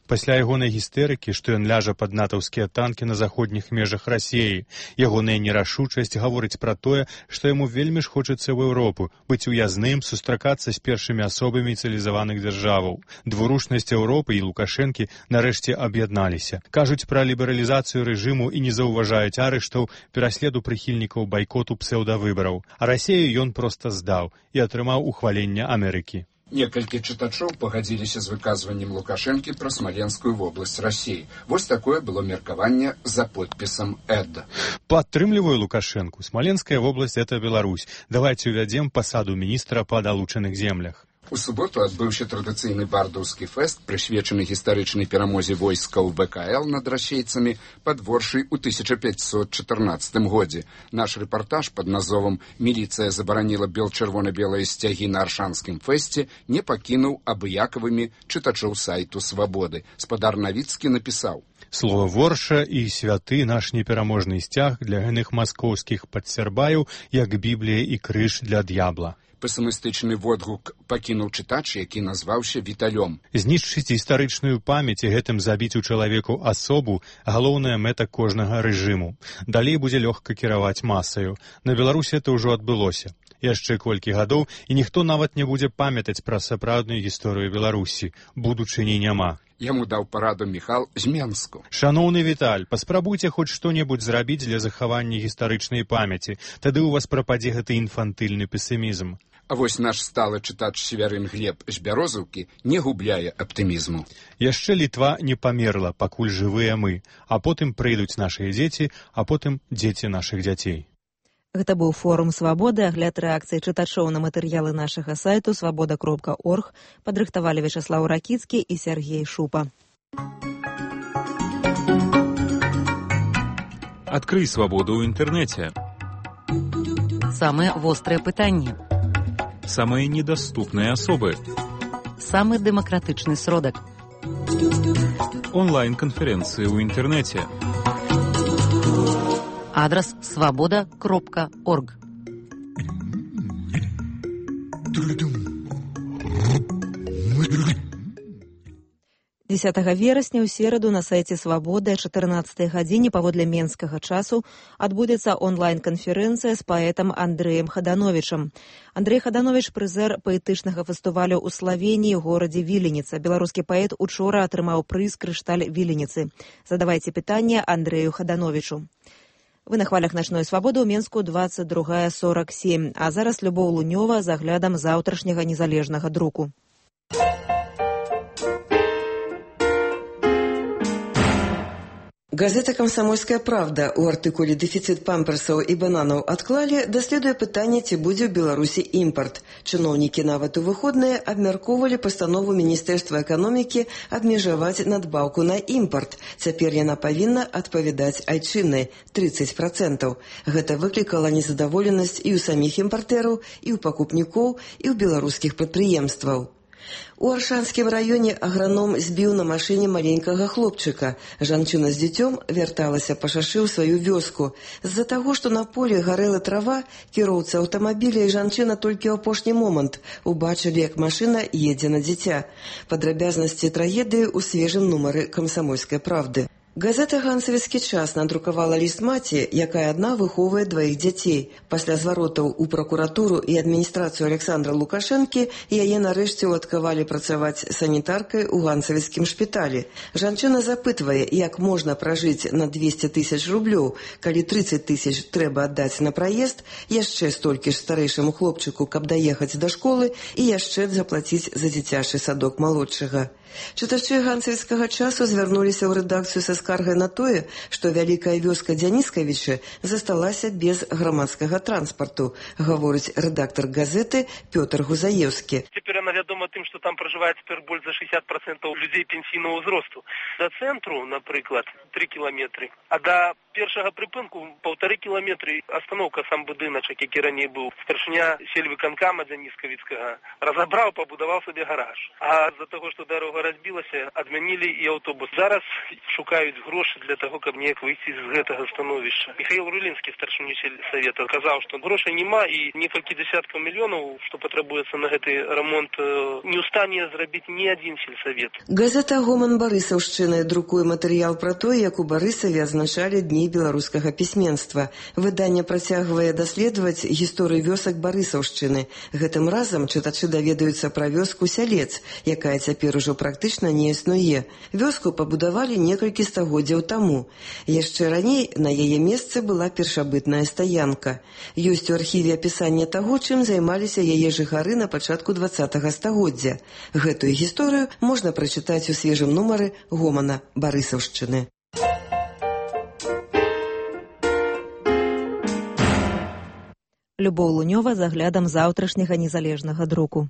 Пасля ягонай гістэрыкі, што ён ляжа пад натаўскія танкі на заходніх межах Расіі, ягоная нерашучасць гаворыць пра тое, што яму вельмі ж хочацца ў Еўропу, быць уязным, сустракацца з першымі асобамі цывілізаваных дзяржаваў. Двурушнасць Еўропы і Лукашэнкі нарэшце аб'ядналіся. Кажуць пра лібералізацыю рэжыму і не заўважаюць арыштаў, пераследу прыхільнікаў байкоту псеўдавыбараў. А Расію ён проста здаў і атрымаў ухваленне Амерыкі. Некалькі чытачоў пагадзіліся з выказваннем Лукашэнкі пра Смаленскую вобласць Расіі. Вось такое было меркаванне за подпісам Эд. Падтрымліваю Лукашэнку. Смаленская вобласць – это Беларусь. Давайте увядзем пасаду міністра па далучаных землях. У суботу адбыўся традыцыйны бардаўскі фэст, прысвечаны гістарычнай перамозе войскаў ВКЛ над расейцамі пад Воршай у 1514 годзе. Наш рэпартаж пад назовам «Міліцыя забараніла бел-чырвона-белыя сцягі на аршанскім фэсце» не пакінуў абыякавымі чытачоў сайту «Свабоды». Спадар Навіцкі напісаў: Слова «Ворша» і «святы» наш непераможны сцяг для гэных маскоўскіх падсярбаяў, як Біблія і крыж для д'ябла. Песімістычны водгук пакінуў чытач, які назваўся Віталём. Знішчыць гістарычную памяць і гэтым забіць у чалавеку асобу – галоўная мэта кожнага рэжыму. Далей будзе лёгка кіраваць масаю. На Беларусі это ўжо адбылося. Яшчэ колькі гадоў, і ніхто нават не будзе памятаць пра сапраўдную гісторыю Беларусі. Будучыні няма. Яму даў параду Міхал з Менску. Шаноўны Віталь, паспрабуйце хоць што-небудзь зрабіць для захавання гістарычнай памяці. Тады ў вас прападзе гэты інфантыльны песімізм. А вось наш сталы чытач Северын Глеб з Бярозаўкі не губляе аптымізму. Яшчэ Літва не памерла, пакуль жывыя мы, а потым прыйдуць нашыя дзеці, а потым дзеці нашых дзяцей. Гэта быў форум «Свабоды», агляд рэакцыі чытачоў на матэрыялы нашага сайту свабода.орг. Падрыхтавалі Вячаслаў Ракіцкі і Сергей Шупа. Адкрый свабоду ў інтэрнэце. Самыя вострыя пытанні. Самыя недаступныя асобы. Самы дэмакратычны сродак. Онлайн-канферэнцыі ў інтэрнэце. Адрас свабода.орг. 10 верасня ў сераду на сайце «Свабоды» о 14 гадзіне паводле менскага часу адбудзецца онлайн-канферэнцыя з паэтам Андрэем Хадановічам. Андрэй Хадановіч – прызэр паэтычнага фестывалю ў Славеніі, горадзе Віленіца. Беларускі паэт учора атрымаў прыз «Крышталь Віленіцы». Задавайце пытанне Андрэю Хадановічу. Вы на хвалях начной свабоды ў Менску 22:47. А зараз Любоў Лунёва з аглядам заўтрашняга незалежнага друку. Газета «Комсомольская правда» у артыкуле «Дэфіцыт памперсаў і бананаў адклалі» даследуе пытанне, ці будзе ў Беларусі імпарт. Чыноўнікі нават у выходныя абмяркоўвалі пастанову Міністэрства эканомікі абмежаваць надбаўку на імпарт. Цяпер яна павінна адпавядаць айчыннай – 30%. Гэта выклікала незадаволенасць і ў саміх імпартэраў, і ў пакупнікоў, і ў беларускіх прадпрыемстваў. У Аршанскім раёне аграном збіў на машыне маленькага хлопчыка. Жанчына з дзіцём вярталася па шашы ў сваю вёску. З-за таго, што на полі гарэла трава, кіроўца аўтамабіля і жанчына толькі ў апошні момант убачылі, як машына едзе на дзіця. Падрабязнасці трагедыі ў свежым нумары «Комсомольскай правды». Газета «Ганцавіцкі час» надрукавала ліст маці, якая адна выхоўвае дваіх дзяцей. Пасля зваротаў у пракуратуру і адміністрацыю Александра Лукашэнкі яе нарэшце ўладкавалі працаваць санітаркай у ганцавіцкім шпіталі. Жанчына запытвае, як можна пражыць на 200 000 рублёў, калі 30 000 трэба аддаць на праезд, яшчэ столькі ж старэйшаму хлопчыку, каб даехаць да школы, і яшчэ заплаціць за дзіцячы садок малодшага. Чытачы ганцавіцкага часу звярнуліся ў рэдакцыю са скаргай на тое, што вялікая вёска Дзяніскавічы засталася без грамадскага транспарту, гаворыць рэдактар газеты Пётр Гузаевскі. Цяпер яна вядома тым, што там пражывае цяпер больш за 60% людзей пенсійнага ўзросту. Да цэнтру, напрыклад, 3 кіламетры, а да першага прыпынку 1,5 кіламетры остановка сам будыначак, які раней быў. Старшыня сельвыканкама Дзяніскавіцкага разабраў, пабудаваў сабе гараж. А з-за таго, што дарога разбілася, адмянілі і аўтобус. Зараз шукаюць грошы для таго, каб неяк выйти з гэтага становішча. Михаил Рулінскі, старшыня сельсавета, казаў, што грошай няма і некалькі десяткаў мільёнаў, што патрабуецца на гэты ремонт, не ў стане зрабіць ні адзін сельсавет. Газета «Гоман Барысаўшчыны» друкуе матэрыял пра тое, як у Барысаве адзначалі дні беларускага пісьменства. Выданне працягвае даследаваць гісторыю вёсак Барысаўшчыны. Гэтым разам чытачы даведаюцца пра вёску Сялец, якая цяпер ужо практычна не існуе. Вёску пабудавалі некалькі стагоддзяў таму. Яшчэ раней на яе месцы была першабытная стаянка. Ёсць у архіве апісанне таго, чым займаліся яе жыхары на пачатку 20-га стагоддзя. Гэтую гісторыю можна прачытаць у свежым нумары «Гомана Барысаўшчыны». Любоў Лунёва з аглядам заўтрашняга незалежнага друку.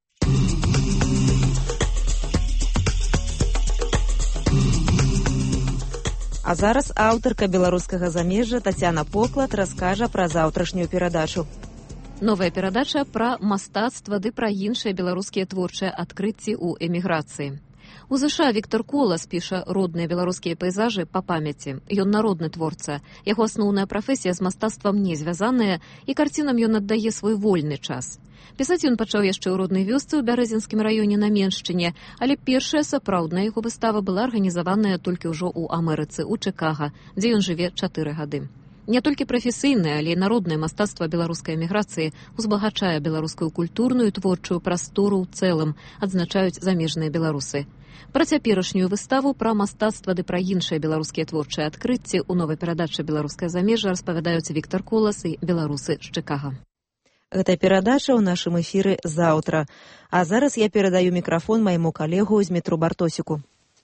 А зараз аўтарка беларускага замежжа Тацяна Поклад раскажа пра заўтрашнюю перадачу. Новая перадача пра мастацтва ды пра іншыя беларускія творчыя адкрыцці ў эміграцыі. У ЗША Віктор Колас піша родныя беларускія пейзажы па памяці. Ён народны творца. Яго асноўная прафесія з мастацтвам не звязаная, і карцінам ён аддае свой вольны час. Пісаць ён пачаў яшчэ ў роднай вёсцы ў Бярэзінскім раёне на Меншчыне, але першая сапраўдная яго выстава была арганізаваная толькі ўжо ў Амерыцы, у Чыкага, дзе ён жыве 4 гады. Не толькі прафесійнае, але і народнае мастацтва беларускай эміграцыі узбагачае беларускую культурную і творчую прастору ў цэлым, адзначаюць замежныя беларусы. Пра цяперашнюю выставу, пра мастацтва ды пра іншыя беларускія творчыя адкрыцці ў новай перадачы «Беларускае замежжа» распавядаюць Віктор Колас і беларусы з Чыкага. Гэта перадача ў нашым эфіры заўтра. А зараз я перадаю мікрафон майму калегу Змітру Бартосіку.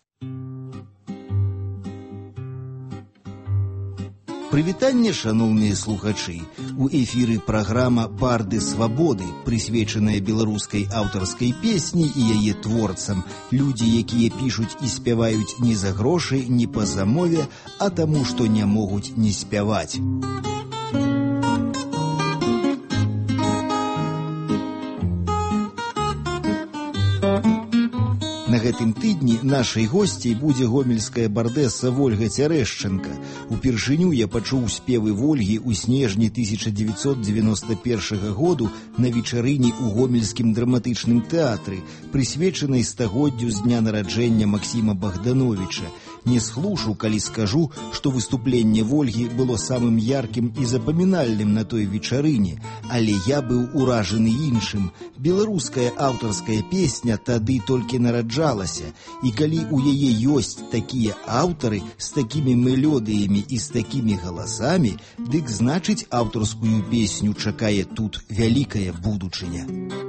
Прывітанне, шаноўныя слухачы. У эфіры праграма «Барды свабоды», прысвечаная беларускай аўтарскай песні і яе творцам. Людзі, якія пішуць і спяваюць не за грошы, не па замове, а таму, што не могуць не спяваць. На гэтым тыдні нашай госцей будзе гомельская бардэса Вольга Цярэшчанка. Упершыню я пачуў спевы Вольгі ў снежні 1991 году на вечарыне ў гомельскім драматычным тэатры, прысвечанай стагоддзю з дня нараджэння Максіма Богдановича. Не схлушу, калі скажу, што выступленне Вольгі было самым яркім і запамінальным на той вечарыне, але я быў уражаны іншым. Беларуская аўтарская песня тады толькі нараджалася, і калі ў яе ёсць такія аўтары з такімі мелодыямі і з такімі галасамі, дык значыць аўтарскую песню чакае тут вялікая будучыня.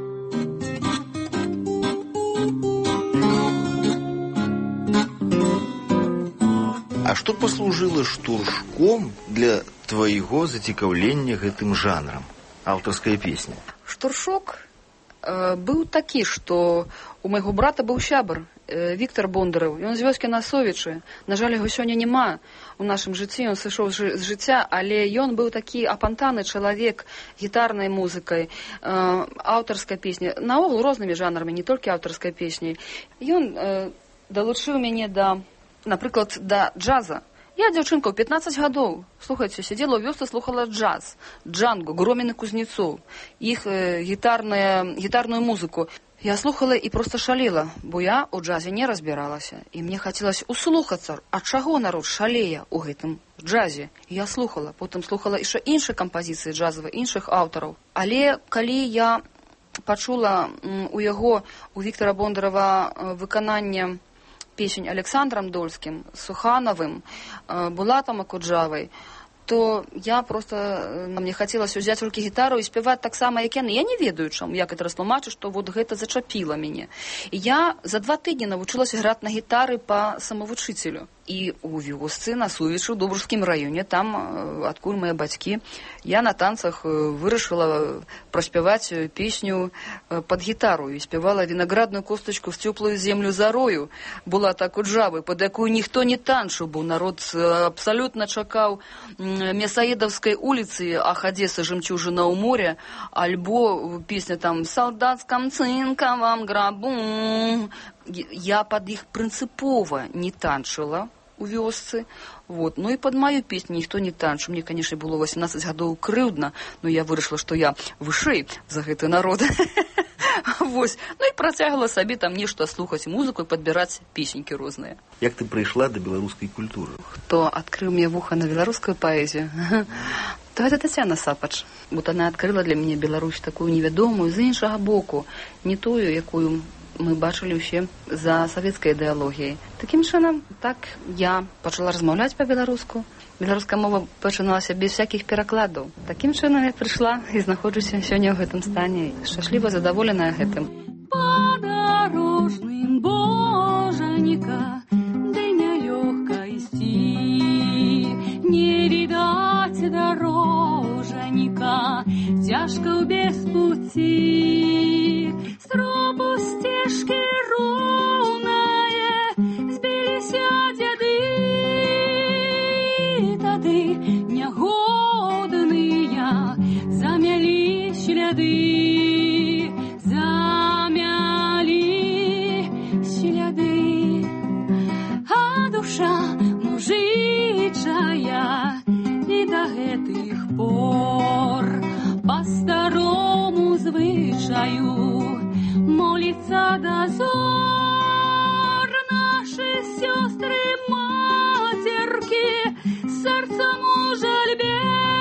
А што паслужыла штуршком для твайго зацікаўлення гэтым жанрам? Аўтарская песня. Штуршок быў такі, што у майго брата быў сябар Віктор Бондараў. Ён з вёскі на Совічы. На жаль, яго сёння няма у нашым жыцці. Ён сышоў з жыцця, але ён быў такі апантаны чалавек гітарнай музыкай, аўтарскай песні. Наогул рознымі жанрамі, не толькі аўтарскай песняй. Ён далучыў мяне напрыклад, да джаза. Я дзяўчынка ў 15 гадоў, слухайце, сидзела ў вёсцы, слухала джаз, Джанго, Громін і Кузнецоў, іх гітарную музыку. Я слухала і проста шалела, бо я ў джазе не разбіралася. І мне хацелася услухацца, ад чаго народ шалее ў гэтым джазе. Я слухала, потым слухала яшчэ іншыя кампазіцыі джазавыя, іншых аўтараў. Але калі я пачула у Віктора Бондарава выкананне песень Александром Дольским, Сухановым, Булатом Акуджавой, то я просто, мне хотелось взять в руки гитару и спевать так само, як яны. Я не ведаю, як это растлумачу, что вот гэта зачапіло мяне. І я за 2 тыдні навучилась граць на гітары по самовучителю. І у вёсцы на Сувечы, ў Добружскім раёне, там, адкуль мае бацькі, я на танцах вырашыла праспяваць песню пад гітару і спявала «Виноградную косточку в теплую землю зарою». Была так у Джавы, пад якую ніхто не танчыў, бо народ абсалютна чакаў Мясаедаўскай улицы, «Ах, Одесса, жемчужина у моря», альбо песня там «Солдатском цинковом гробу». Я пад іх прынцыпова не танчыла у вёсцы. Вот. Ну і пад маю песню ніхто не танчыў. Мне, канешне, было 18 гадоў крыўдна, но я вырашыла, што я вышэй за гэты народ. Вось. Ну і працягла сабе там нешта слухаць музыку і падбіраць песенькі розныя. Як ты прыйшла да беларускай культуры? Хто адкрыў мне вуха на беларускую паэзію? То гэта Тацяна Сапач. Вот она адкрыла для мяне Беларусь такую невядомую з іншага боку, не тую, якую мы бачылі ўсе за савецкай ідэалогіяй. Такім чынам, так я пачала размаўляць па-беларуску. Беларуская мова пачыналася без всякіх перакладаў. Такім чынам я прыйшла і знаходжуся сёння ў гэтым стане. Шчасліва задаволеная гэтым. Подорожным, божанька, ды нелёгка ісці, не відаць дорожанька, цяжка ў без пуці. Стропу стежки ровные збіліся дзяды, тады нягодныя замялі сляды, а душа мужычая і да гэтых пор па старому звычаю молится дозор. Наши сестры, матерки, сердцем у жальбе,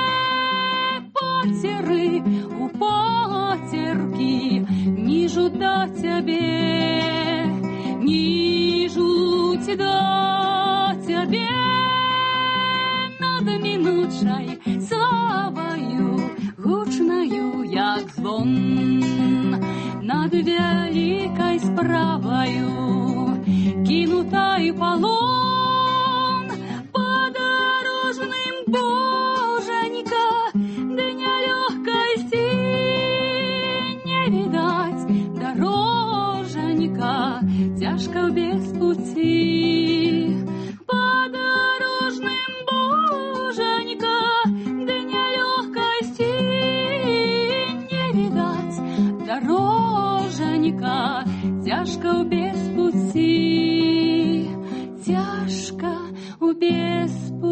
потеры у потерки, не жуть до тебе, не жуть до тебе. Над минучей славою, гучною, як звон, над великой справою, кинутай полон. Подорожным, боженька, дня легкости не видать дороженька, тяжко без пути. Подорожным, боженька, дня легкости не видать дороженька, тяжко ў без пуці, тяжко ў без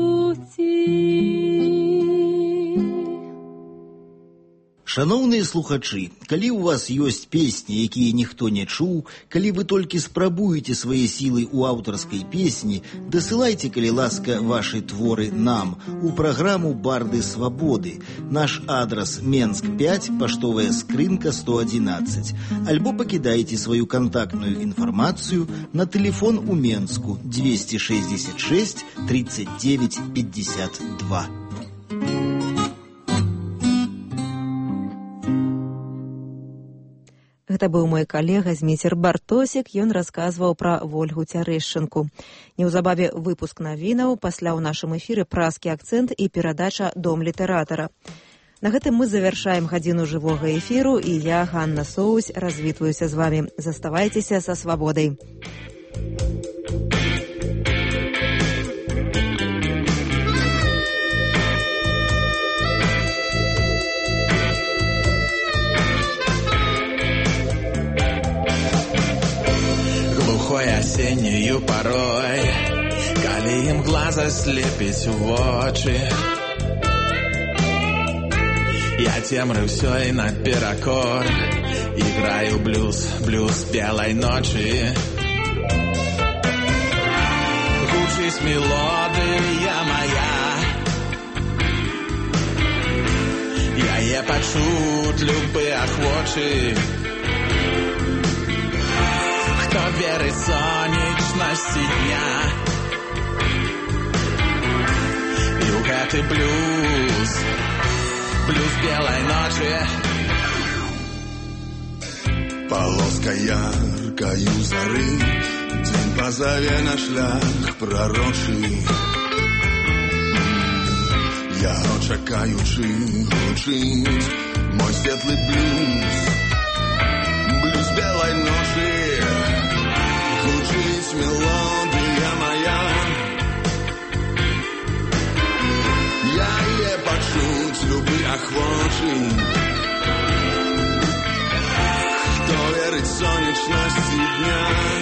пуці. Шаноўныя слухачы, калі ў вас ёсць песні, якія ніхто не чуў, калі вы толькі спрабуеце свае сілы ў аўтарскай песні, дасылайце, калі ласка, вашы творы нам у праграму «Барды свабоды». Наш адрас Менск 5, паштовая скрынка 111. Альбо пакідайце сваю кантактную інфармацыю на тэлефон у Менску 266 39 52. Гэта быў мой калега Зміцер Бартосік, ён расказваў пра Вольгу Цярэшчынку. Неўзабаве выпуск навінаў, пасля ў нашым эфіры празкі акцэнт і перадача «Дом літаратара». На гэтым мы завяршаем гадзіну жывога эфіру, і я, Ганна Соусь, развітваюся з вамі. Заставайцеся са свабодай. Осеннюю порой, калі ім глаза слепіць у вочы, я цемры ўсё і наперакор, іграю блюз, блюз белай ночы. Гучыць мелодыя моя, яе пачуць любы ахвочы. Хто верыць сонечнасці дня, і ў гэты блюз, блюз белай ночы. Полоска яркою зары, дзень пазаве на шлях прарочы. Яго чакаючы гучыць мой светлы блюз, блюз белай ночы, гучыць мелодыя моя. Я яе пачуць любы ахвочы, хто верыць сонечнасці дня.